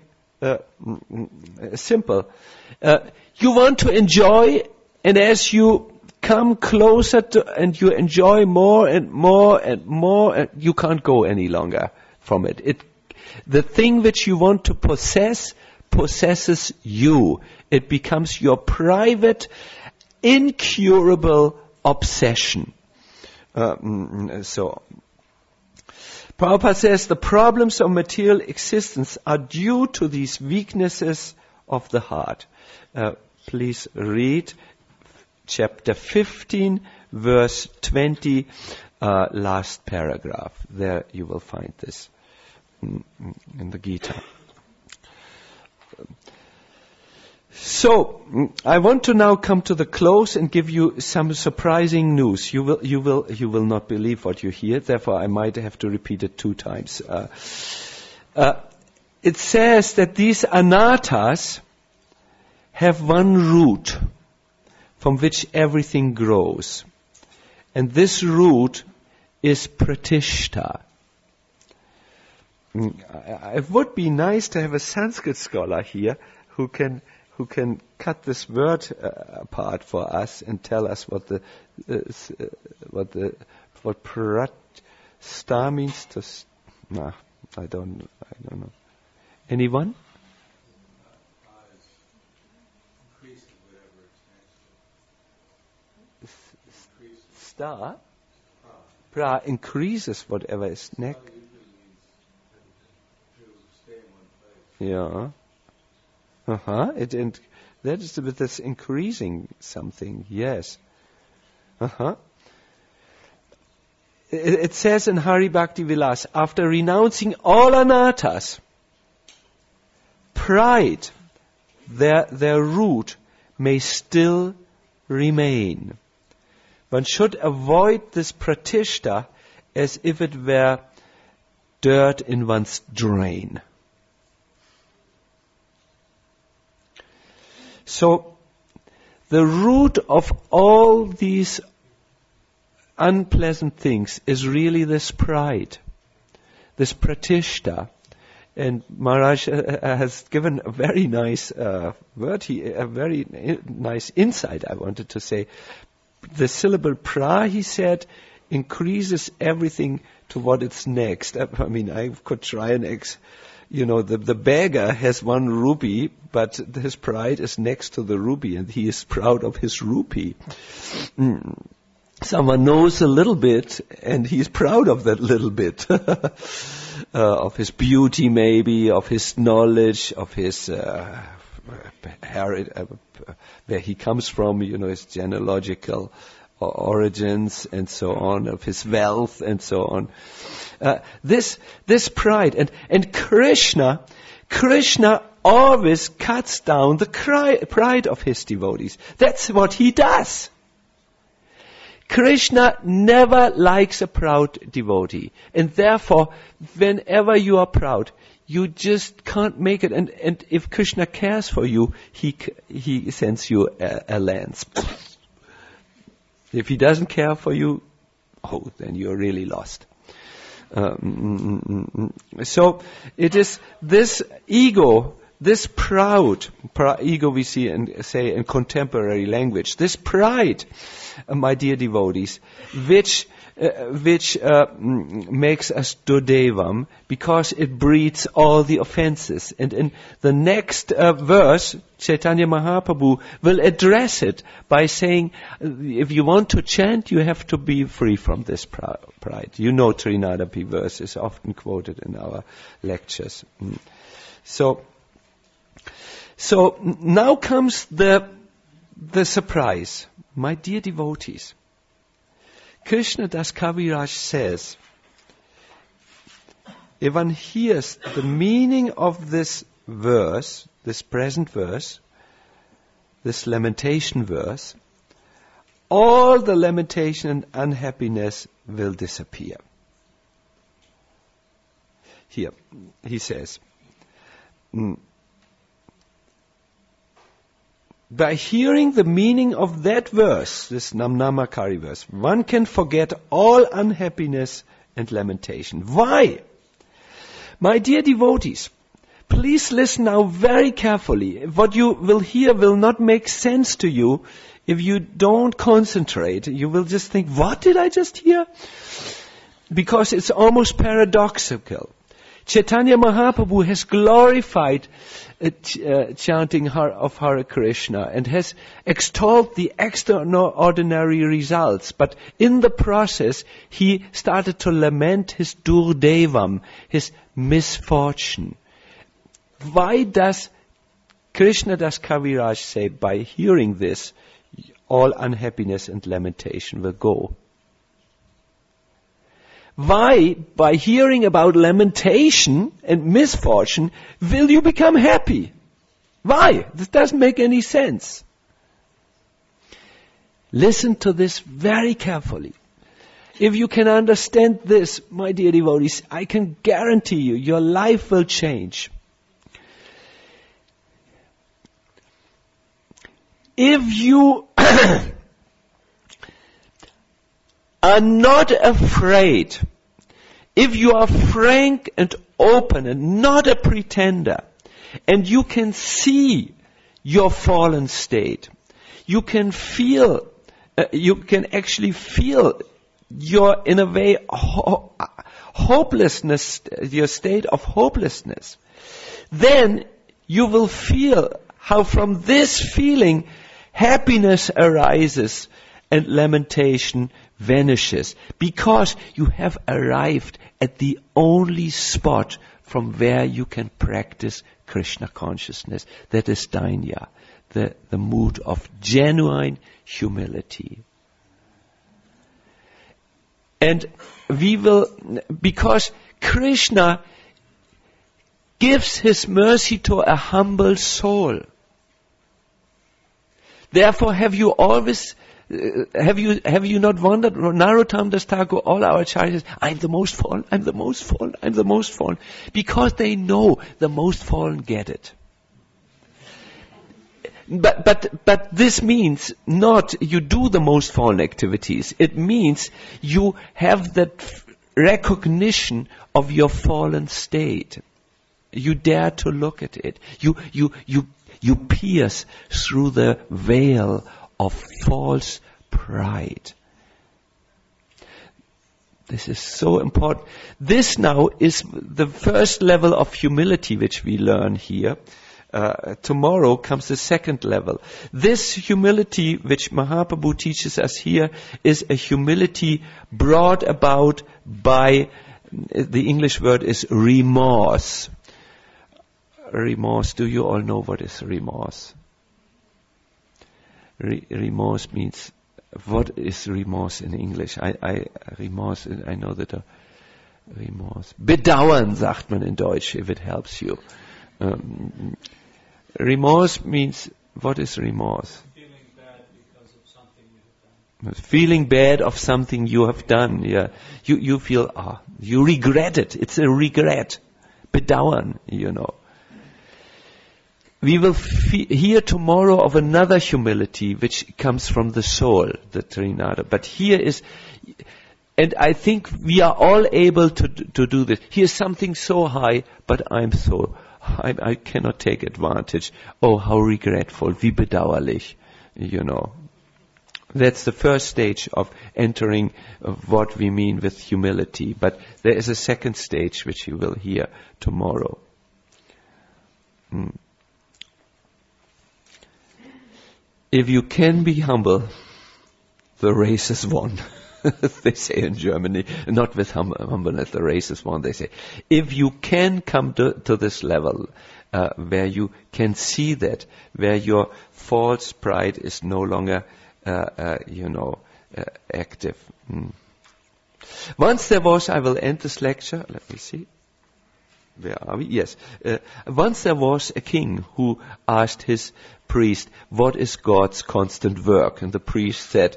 simple. You want to enjoy, and as you come closer to, and you enjoy more and more and more, you can't go any longer from it. The thing which you want to possess possesses you. It becomes your private, incurable obsession. So Prabhupada says the problems of material existence are due to these weaknesses of the heart. Please read chapter 15, verse 20, last paragraph. There you will find this in the Gita. So, I want to now come to the close and give you some surprising news. You will not believe what you hear, therefore I might have to repeat it 2 times. It says that these anatas have one root from which everything grows. And this root is pratishta. It would be nice to have a Sanskrit scholar here who can cut this word apart for us and tell us what pratishta means. I don't know. Anyone? Star? Pra increases whatever is next. Yeah. That is with this increasing something. Yes. It says in Hari Bhakti Vilas, after renouncing all anatas, pride, their root may still remain. One should avoid this pratishta as if it were dirt in one's drain. So, the root of all these unpleasant things is really this pride, this pratishta. And Maharaj has given a very nice word here, a very nice insight, I wanted to say. The syllable pra, he said, increases everything to what it's next. I mean, I could try an the beggar has 1 rupee, but his pride is next to the rupee, and he is proud of his rupee. Someone knows a little bit, and he's proud of that little bit. Of his beauty maybe, of his knowledge, of his where he comes from, his genealogical origins and so on, of his wealth and so on. This pride and Krishna always cuts down the pride of his devotees. That's what he does. Krishna never likes a proud devotee, and therefore, whenever you are proud, you just can't make it. And if Krishna cares for you, he sends you a lance. If he doesn't care for you, then you're really lost. So it is this ego, this proud ego we see and say in contemporary language, this pride, my dear devotees, which makes us dodevam, because it breeds all the offenses. And in the next verse, Chaitanya Mahaprabhu will address it by saying, if you want to chant, you have to be free from this pride. Trinadapi verse is often quoted in our lectures. So, So now comes the surprise. My dear devotees, Krishna Das Kaviraj says, if one hears the meaning of this verse, this present verse, this lamentation verse, all the lamentation and unhappiness will disappear. Here, he says, by hearing the meaning of that verse, this Namnamakari verse, one can forget all unhappiness and lamentation. Why? My dear devotees, please listen now very carefully. What you will hear will not make sense to you if you don't concentrate. You will just think, what did I just hear? Because it's almost paradoxical. Chaitanya Mahaprabhu has glorified chanting of Hare Krishna and has extolled the extraordinary results. But in the process, he started to lament his durdevam, his misfortune. Why does Krishna Das Kaviraj say, by hearing this, all unhappiness and lamentation will go? Why, by hearing about lamentation and misfortune, will you become happy? Why? This doesn't make any sense. Listen to this very carefully. If you can understand this, my dear devotees, I can guarantee you, your life will change. If you are not afraid, if you are frank and open and not a pretender, and you can see your fallen state, you can feel, you can actually feel your, in a way, hopelessness, your state of hopelessness, then you will feel how from this feeling happiness arises and lamentation vanishes, because you have arrived at the only spot from where you can practice Krishna consciousness. That is Dainya, the mood of genuine humility. And we will, because Krishna gives his mercy to a humble soul. Therefore, have you always, have you not wondered, Narottam Das Thakur, all our acharyas, I'm the most fallen, I'm the most fallen, I'm the most fallen. Because they know the most fallen get it. But this means not you do the most fallen activities. It means you have that recognition of your fallen state. You dare to look at it. You pierce through the veil of false pride. This is so important. This now is the first level of humility which we learn here. Tomorrow comes the second level. This humility which Mahaprabhu teaches us here is a humility brought about by, the English word is remorse. Remorse, do you all know what is remorse? Remorse means, what is remorse in English? Remorse, I know that remorse. Bedauern sagt man in Deutsch, if it helps you. Remorse means, what is remorse? Feeling bad because of something you have done. Feeling bad of something you have done, yeah. You feel, you regret it. It's a regret. Bedauern, you know. We will hear tomorrow of another humility which comes from the soul, the Trinada. But here is, and I think we are all able to do this. Here's something so high, but I cannot take advantage. Oh, how regretful, wie bedauerlich, you know. That's the first stage of entering what we mean with humility. But there is a second stage which you will hear tomorrow. If you can be humble, the race is won. They say in Germany, not with humbleness, the race is won, they say. If you can come to this level, where you can see that, where your false pride is no longer, active. Once there was, I will end this lecture, let me see. Where are we? Yes. Once there was a king who asked his priest, what is God's constant work? And the priest said,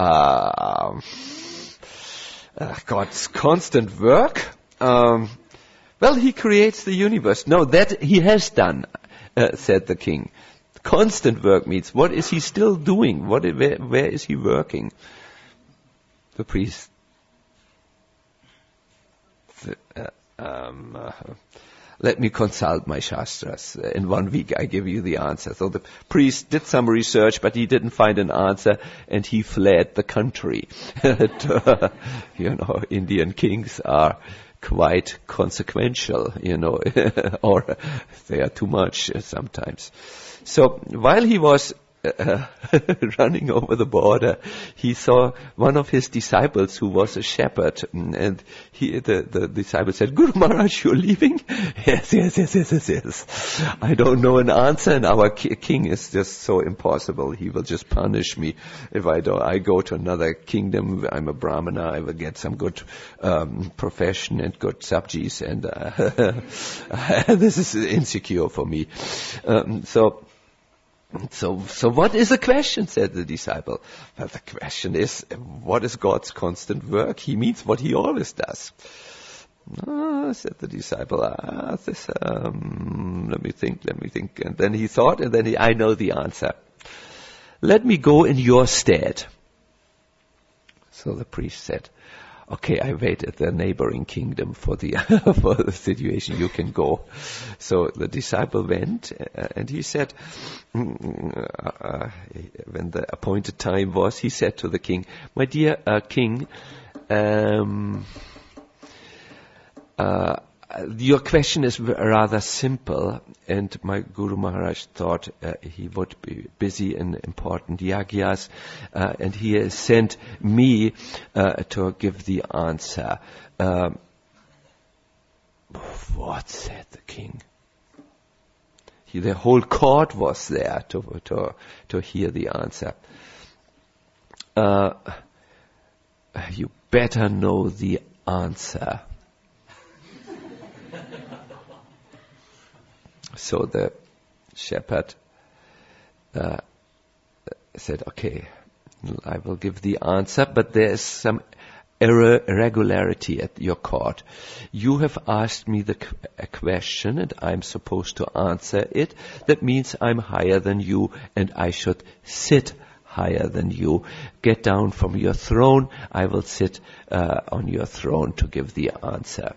God's constant work? Well, he creates the universe. No, that he has done, said the king. Constant work means, what is he still doing? Where is he working? The priest. Let me consult my Shastras. In 1 week I give you the answer. So the priest did some research, but he didn't find an answer, and he fled the country. Indian kings are quite consequential, or they are too much sometimes. So while he was running over the border, he saw one of his disciples who was a shepherd, and the disciple said, Guru Maharaj, you're leaving? Yes. I don't know an answer, and our king is just so impossible. He will just punish me if I go to another kingdom. I'm a Brahmana, I will get some good profession and good sabjis, and this is insecure for me. So what is the question, said the disciple. Well, the question is, what is God's constant work? He means what he always does. Said the disciple, let me think. And then he thought, and then I know the answer. Let me go in your stead. So the priest said, okay, I wait at the neighboring kingdom for the for the situation. You can go. So the disciple went, and he said, when the appointed time was, he said to the king, "My dear king, your question is rather simple, and my Guru Maharaj thought he would be busy in important yagyas, and he has sent me to give the answer." What, said the king? The whole court was there to hear the answer. You better know the answer. So the shepherd said, okay, I will give the answer, but there is some irregularity at your court. You have asked me a question, and I'm supposed to answer it. That means I'm higher than you, and I should sit higher than you. Get down from your throne. I will sit on your throne to give the answer.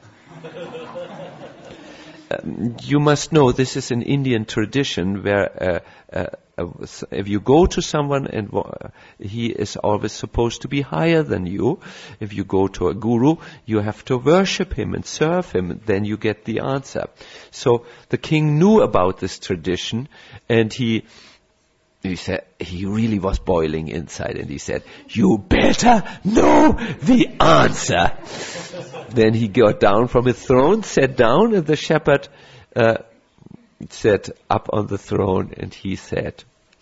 You must know this is an Indian tradition where if you go to someone and he is always supposed to be higher than you. If you go to a guru, you have to worship him and serve him, then you get the answer. So the king knew about this tradition, and he said, he really was boiling inside, and he said, you better know the answer. Then he got down from his throne, sat down, and the shepherd sat up on the throne, and he said,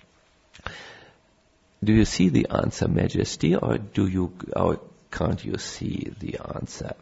do you see the answer, Majesty, or can't you see the answer?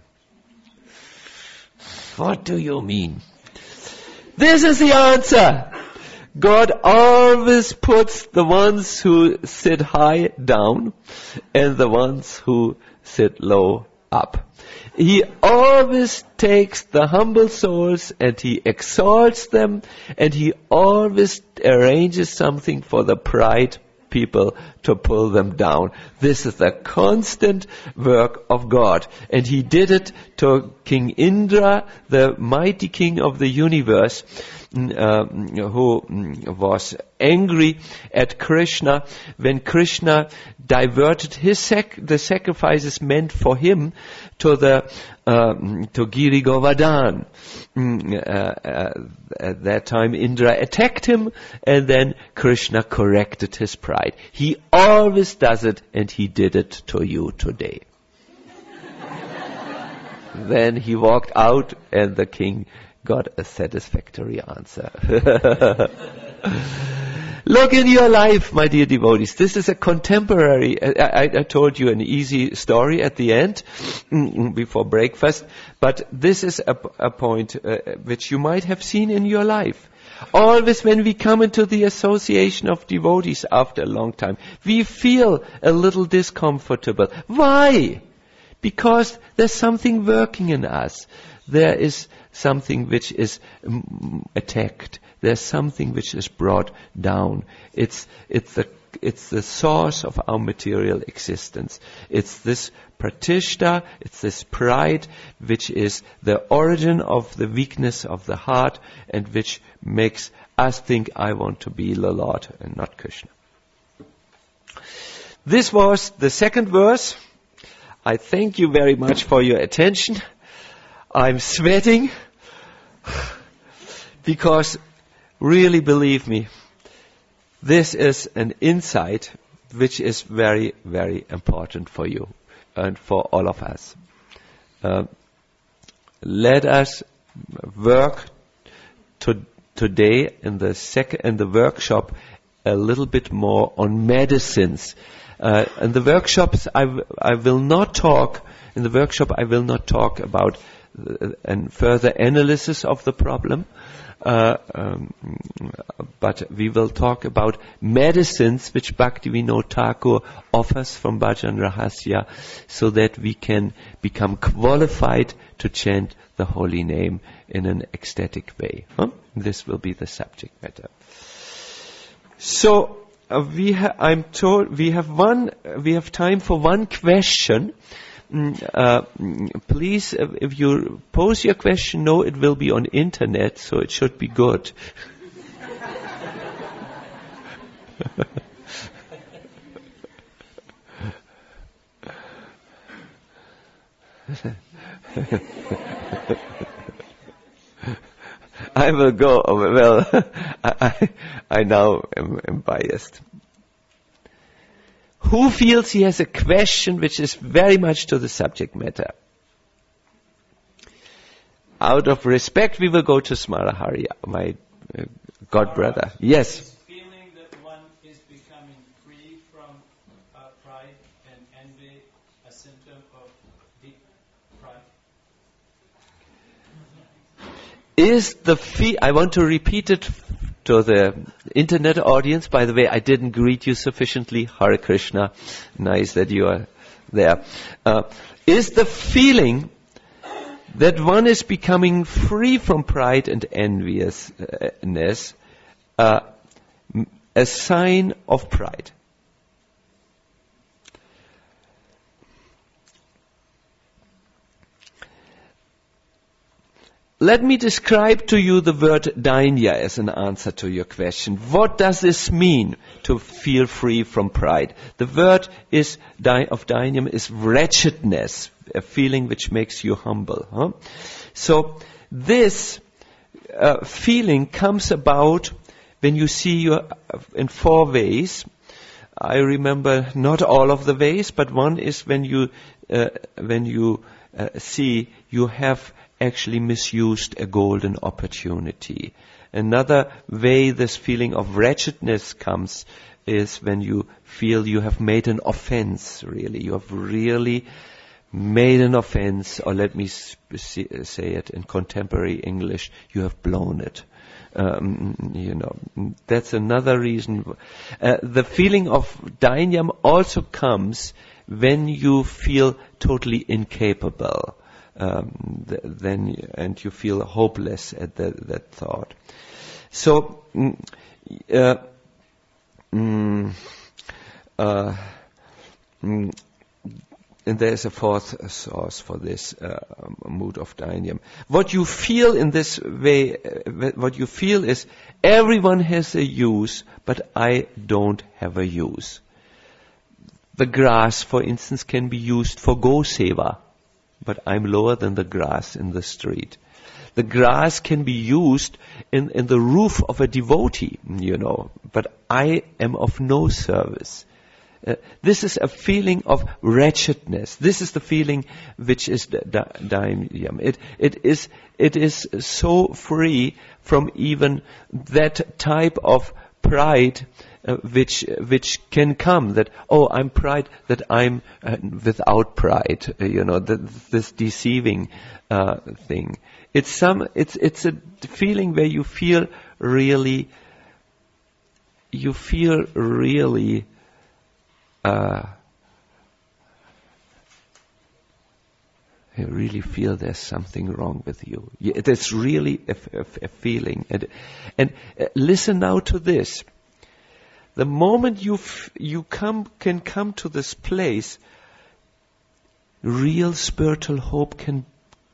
What do you mean? This is the answer. God always puts the ones who sit high down and the ones who sit low up. He always takes the humble souls and he exalts them, and he always arranges something for the pride people to pull them down. This is the constant work of God. And he did it to King Indra, the mighty king of the universe, who was angry at Krishna when Krishna diverted the sacrifices meant for him to Giri Govardhan. At that time Indra attacked him, and then Krishna corrected his pride. He always does it, and he did it to you today. Then he walked out, and the king got a satisfactory answer. Look in your life, my dear devotees. This is a contemporary, I told you an easy story at the end, before breakfast, but this is a point which you might have seen in your life. Always when we come into the association of devotees after a long time, we feel a little discomfortable. Why? Because there's something working in us. There is something which is attacked. There's something which is brought down. It's the source of our material existence. It's this pratishta, it's this pride, which is the origin of the weakness of the heart and which makes us think, I want to be the Lord and not Krishna. This was the second verse. I thank you very much for your attention. I'm sweating because really, believe me, this is an insight which is very, very important for you and for all of us. Let us work today in the workshop a little bit more on medicines. In the workshops, I will not talk about and further analysis of the problem, but we will talk about medicines which Bhaktivinoda Thakur offers from Bhajan Rahasya, so that we can become qualified to chant the holy name in an ecstatic way. This will be the subject matter. So I'm told we have time for one question. Please, if you pose your question, no, it will be on internet, so it should be good. I will go. Well, I now am biased. Who feels he has a question which is very much to the subject matter? Out of respect, we will go to Smarahari, my god brother. Yes. Is feeling that one is becoming free from pride and envy a symptom of deep pride? I want to repeat it to the internet audience. By the way, I didn't greet you sufficiently. Hare Krishna. Nice that you are there. Is the feeling that one is becoming free from pride and enviousness a sign of pride? Let me describe to you the word dainya as an answer to your question. What does this mean, to feel free from pride? The word of dainyam is wretchedness, a feeling which makes you humble. So this feeling comes about when you see you in four ways. I remember not all of the ways, but one is when you see you have actually misused a golden opportunity. Another way this feeling of wretchedness comes is when you feel you have made an offense, really. You have really made an offense, or let me say it in contemporary English, you have blown it. That's another reason. The feeling of dainyam also comes when you feel totally incapable. And you feel hopeless at that thought. So, and there's a fourth source for this mood of dainyam. What you feel in this way, what you feel is, everyone has a use, but I don't have a use. The grass, for instance, can be used for go-seva, but I'm lower than the grass in the street. The grass can be used in the roof of a devotee, but I am of no service. This is a feeling of wretchedness. This is the feeling which is daimyam. It is so free from even that type of pride which can come, that, oh, I'm pride, that I'm without pride, this deceiving thing. It's a feeling where you feel really you really feel there's something wrong with you. It's really a feeling. And listen now to this. The moment you can come to this place, real spiritual hope can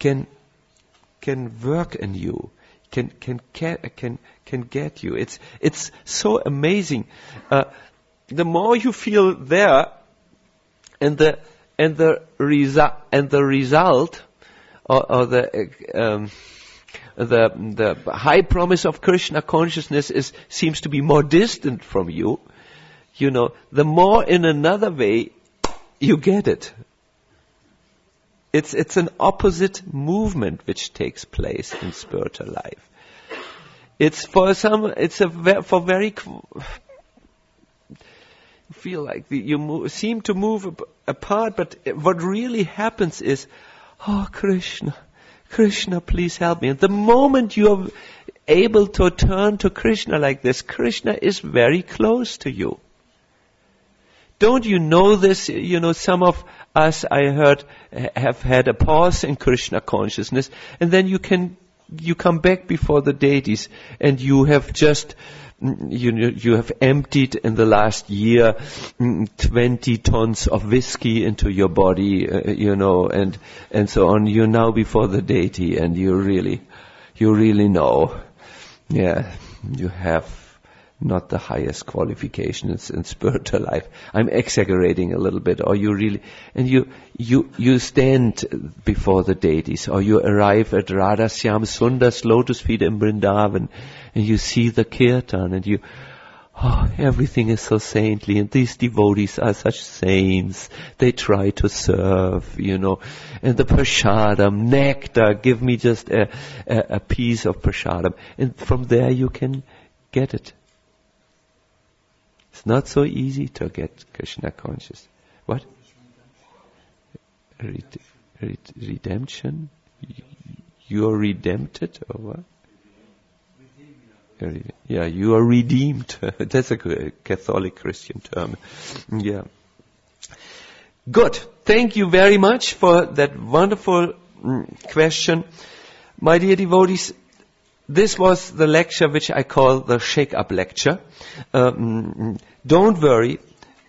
work in you, can get you. It's so amazing. The more you feel there, and the result, or the high promise of Krishna consciousness seems to be more distant from you. The more in another way you get it. It's an opposite movement which takes place in spiritual life. Feel like you seem to move apart, but what really happens is, oh, Krishna, please help me. And the moment you're able to turn to Krishna like this, Krishna is very close to you. Don't you know this? Some of us, I heard, have had a pause in Krishna consciousness, and then you come back before the deities, and you have just, you have emptied in the last year 20 tons of whiskey into your body, and so on. You're now before the deity, and you really know, you have not the highest qualifications in spiritual life. I'm exaggerating a little bit, or you stand before the deities, or you arrive at Radha Syam Sundar's lotus feet in Vrindavan, and you see the kirtan, and everything is so saintly, and these devotees are such saints. They try to serve, and the prasadam, nectar, give me just a piece of prasadam, and from there you can get it. It's not so easy to get Krishna conscious. What? Redemption? You are redempted, or what? Yeah, you are redeemed. That's a good Catholic Christian term. Yeah. Good. Thank you very much for that wonderful question. My dear devotees, this was the lecture which I call the shake-up lecture. Don't worry.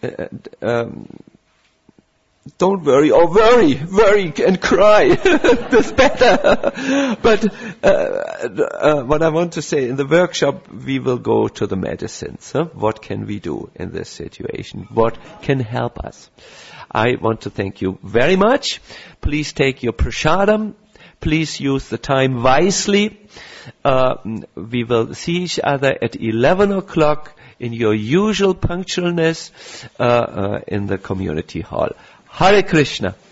Don't worry, or worry and cry. That's better. But what I want to say, in the workshop we will go to the medicines. What can we do in this situation? What can help us? I want to thank you very much. Please take your prasadam. Please use the time wisely. We will see each other at 11 o'clock in your usual punctualness in the community hall. Hare Krishna.